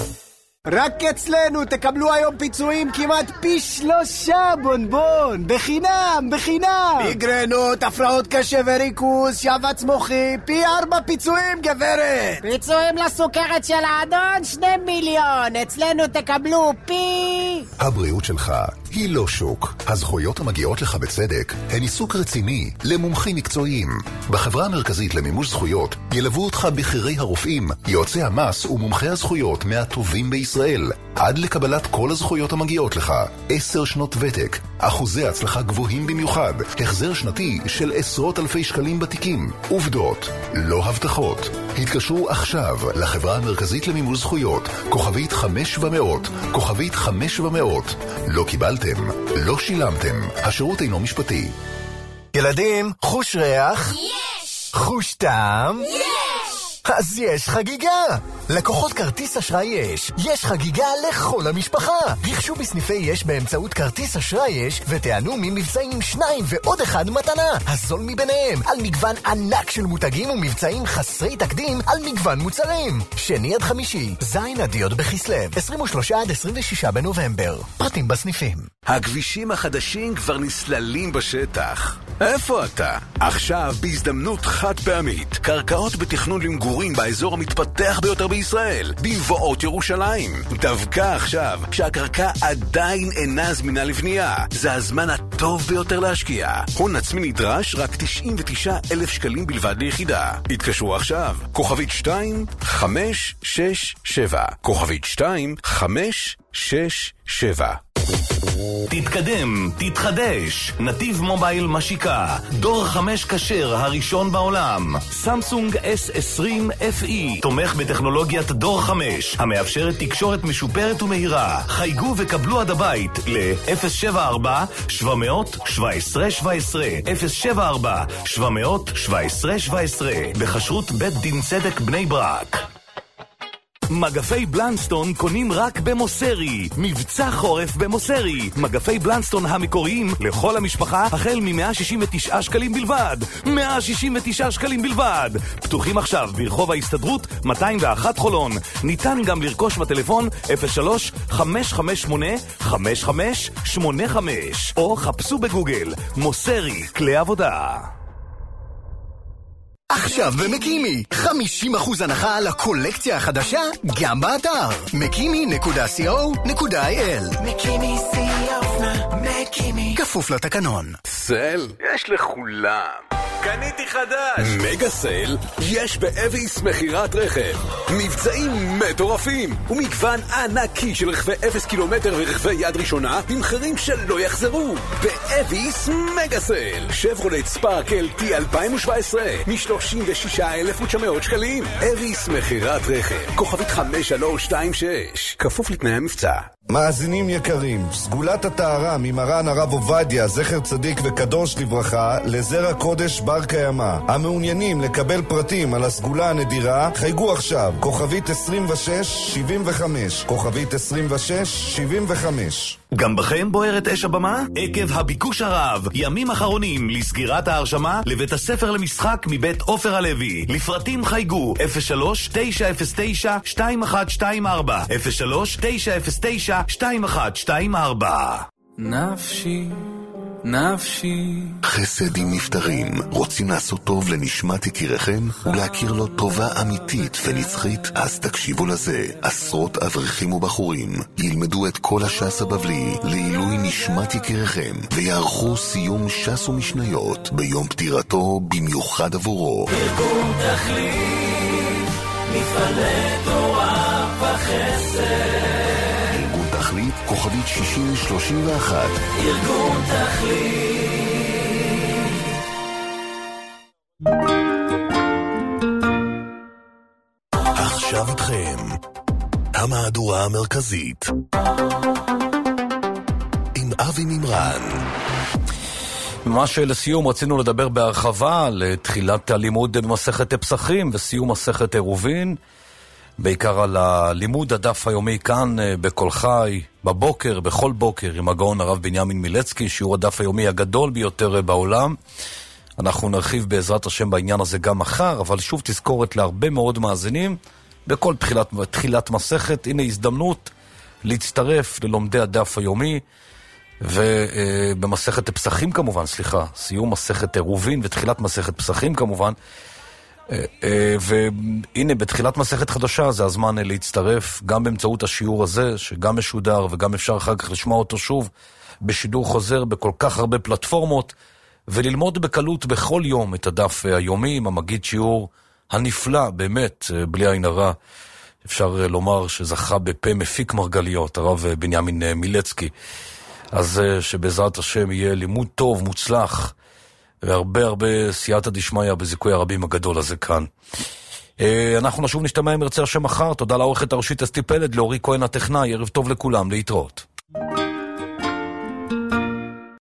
רק אצלנו תקבלו היום פיצויים כמעט פי שלושה בונבון, בחינם, בחינם. מיגרנות, הפרעות קשב וריכוז, שבץ מוחי, פי ארבע פיצויים גברת. פיצויים לסוכרת של האדון, שני מיליון, אצלנו תקבלו פי... הבריאות שלך היא לא שוק. הזכויות המגיעות לך בצדק הן עיסוק רציני למומחים מקצועיים. בחברה המרכזית למימוש זכויות ילוו אותך בחירי הרופאים, יועצי המס ומומחי הזכויות מהטובים בישראל, עד לקבלת כל הזכויות המגיעות לך. עשר שנות ותק, אחוזי הצלחה גבוהים במיוחד, החזר שנתי של עשרות אלפי שקלים בתיקים. עובדות, לא הבטחות. התקשרו עכשיו לחברה המרכזית למימוש זכויות, כוכבית חמש ומאות, כוכבית חמש ומאות. לא קיבלתם, לא שילמתם. השירות אינו משפטי. ילדים, חוש ריח? יש! חוש טעם? יש! אז יש חגיגה! לקוחות כרטיס אשראי יש, יש חגיגה לכל המשפחה! רכשו בסניפי יש באמצעות כרטיס אשראי יש ותענו ממבצעים שניים ועוד אחד מתנה, הזול מביניהם, על מגוון ענק של מותגים ומבצעים חסרי תקדים על מגוון מוצרים. שני עד חמישי, זין עד י' בכסלו, עשרים ושלושה עד עשרים ושישה בנובמבר. פרטים בסניפים. הכבישים החדשים כבר נסללים בשטח. איפה אתה? עכשיו בהזדמנות חד פעמית, קרקעות בתכנון למגורים באזור המתפתח ביותר בישראל, במבואות ירושלים. דווקא עכשיו, שהקרקע עדיין אינה זמינה לבנייה, זה הזמן הטוב ביותר להשקיע. הון עצמי נדרש רק תשעים ותשעה אלף שקלים בלבד ליחידה. התקשרו עכשיו, כוכבית שתיים חמש שש שבע, כוכבית שתיים חמש שש שבע. תתקדם, תתחדש. נתיב מובייל משיקה. דור חמש כשר הראשון בעולם. סמסונג אס עשרים אף אי. תומך בטכנולוגיית דור חמש, המאפשרת תקשורת משופרת ומהירה. חייגו וקבלו עד הבית ל-אפס שבע ארבע שבע שבע עשרה שבע עשרה אפס שבע ארבע שבע שבע עשרה שבע עשרה בחשרות בית דין צדק בני ברק. מגפי בלנסטון קונים רק במוסרי. מבצע חורף במוסרי. מגפי בלנסטון המקוריים לכל המשפחה החל מ-מאה שישים ותשעה שקלים בלבד. מאה שישים ותשעה שקלים בלבד. פתוחים עכשיו ברחוב ההסתדרות מאתיים ואחת חולון. ניתן גם לרכוש בטלפון אפס שלוש חמש חמש שמונה חמש חמש שמונה חמש או חפשו בגוגל מוסרי כלי עבודה. עכשיו במקימי, חמישים אחוז הנחה על הקולקציה החדשה, גם באתר מקימי נקודה סי או נקודה איי אל. מקימי סיופנה, מקימי. כפוף לתקנון. סל, יש לכולם. קניתי חדש. מגה סל, יש באביס מחירת רכב. מבצעים מטורפים ומגוון ענקי של רכבי אפס קילומטר ורכבי יד ראשונה במחירים שלא יחזרו. באביס מגה סל, שברולט ספארק אל טי אלפיים שבע עשרה מ-שלושים ושישה אלף ותשע מאות שקלים. אביס מחירת רכב, כוכבית חמש שלוש שתיים שש, כפוף לתנאי המבצע. מאזינים יקרים, סגולת הטהרה ממרן הרב עובדיה, זכר צדיק וקדוש לברכה, לזרע קודש בר קיימא. המעוניינים לקבל פרטים על הסגולה הנדירה, חייגו עכשיו, כוכבית עשרים ושש שבעים וחמש, כוכבית עשרים ושש שבעים וחמש. גם בכם בוערת אש הבמה? עקב הביקוש הרב, ימים אחרונים לסגירת ההרשמה לבית הספר למשחק מבית עופר הלוי. לפרטים חייגו אפס שלוש תשע אפס תשע שתיים אחת שתיים ארבע אפס שלוש תשע אפס תשע שתיים אחת שתיים ארבע. נפשי נפשי. חסד עם נפטרים. רוצים לעשות טוב לנשמת יקיריכם ולהכיר לו טובה אמיתית ונצחית? אז תקשיבו לזה. עשרות אברכים ובחורים ילמדו את כל הש"ס הבבלי לעילוי נשמת יקיריכם ויערכו סיום ש"ס ומשניות ביום פטירתו במיוחד עבורו. ארגון תכלית, מפעלי תורה וחסד. תכלית, כוכבית שישים שלושים ואחת. ארגון תכלית. עכשיו איתכם המהדורה המרכזית עם אבי מימרן. ממש לסיום רצינו לדבר בהרחבה על תחילת הלימוד במסכת פסחים וסיום מסכת עירובין, בעיקר על הלימוד הדף היומי כאן בכל חי, בבוקר, בכל בוקר, עם הגאון הרב בנימין מילצקי, שיעור הדף היומי הגדול ביותר בעולם. אנחנו נרחיב בעזרת השם בעניין הזה גם מחר, אבל שוב תזכורת להרבה מאוד מאזינים, בכל תחילת, תחילת מסכת, הנה הזדמנות להצטרף ללומדי הדף היומי, ובמסכת פסחים כמובן, סליחה, סיום מסכת עירובין ותחילת מסכת פסחים כמובן, והנה בתחילת מסכת חדשה זה הזמן להצטרף גם באמצעות השיעור הזה שגם משודר וגם אפשר אחר כך לשמוע אותו שוב בשידור חוזר בכל כך הרבה פלטפורמות, וללמוד בקלות בכל יום את הדף היומי עם המגיד שיעור הנפלא באמת בלי עין הרע, אפשר לומר שזכה בפה מפיק מרגליות הרב בנימין מילצקי. אז שבעזרת השם יהיה לימוד טוב מוצלח והרבה הרבה סייעתא דשמיא בזיכוי הרבים הגדול הזה כאן. אנחנו נשוב נשתמע עם ירצה השם מחר. תודה לעורכת הראשית אסתי פלד, לאורי כהן הטכנאי, ערב טוב לכולם, להתראות.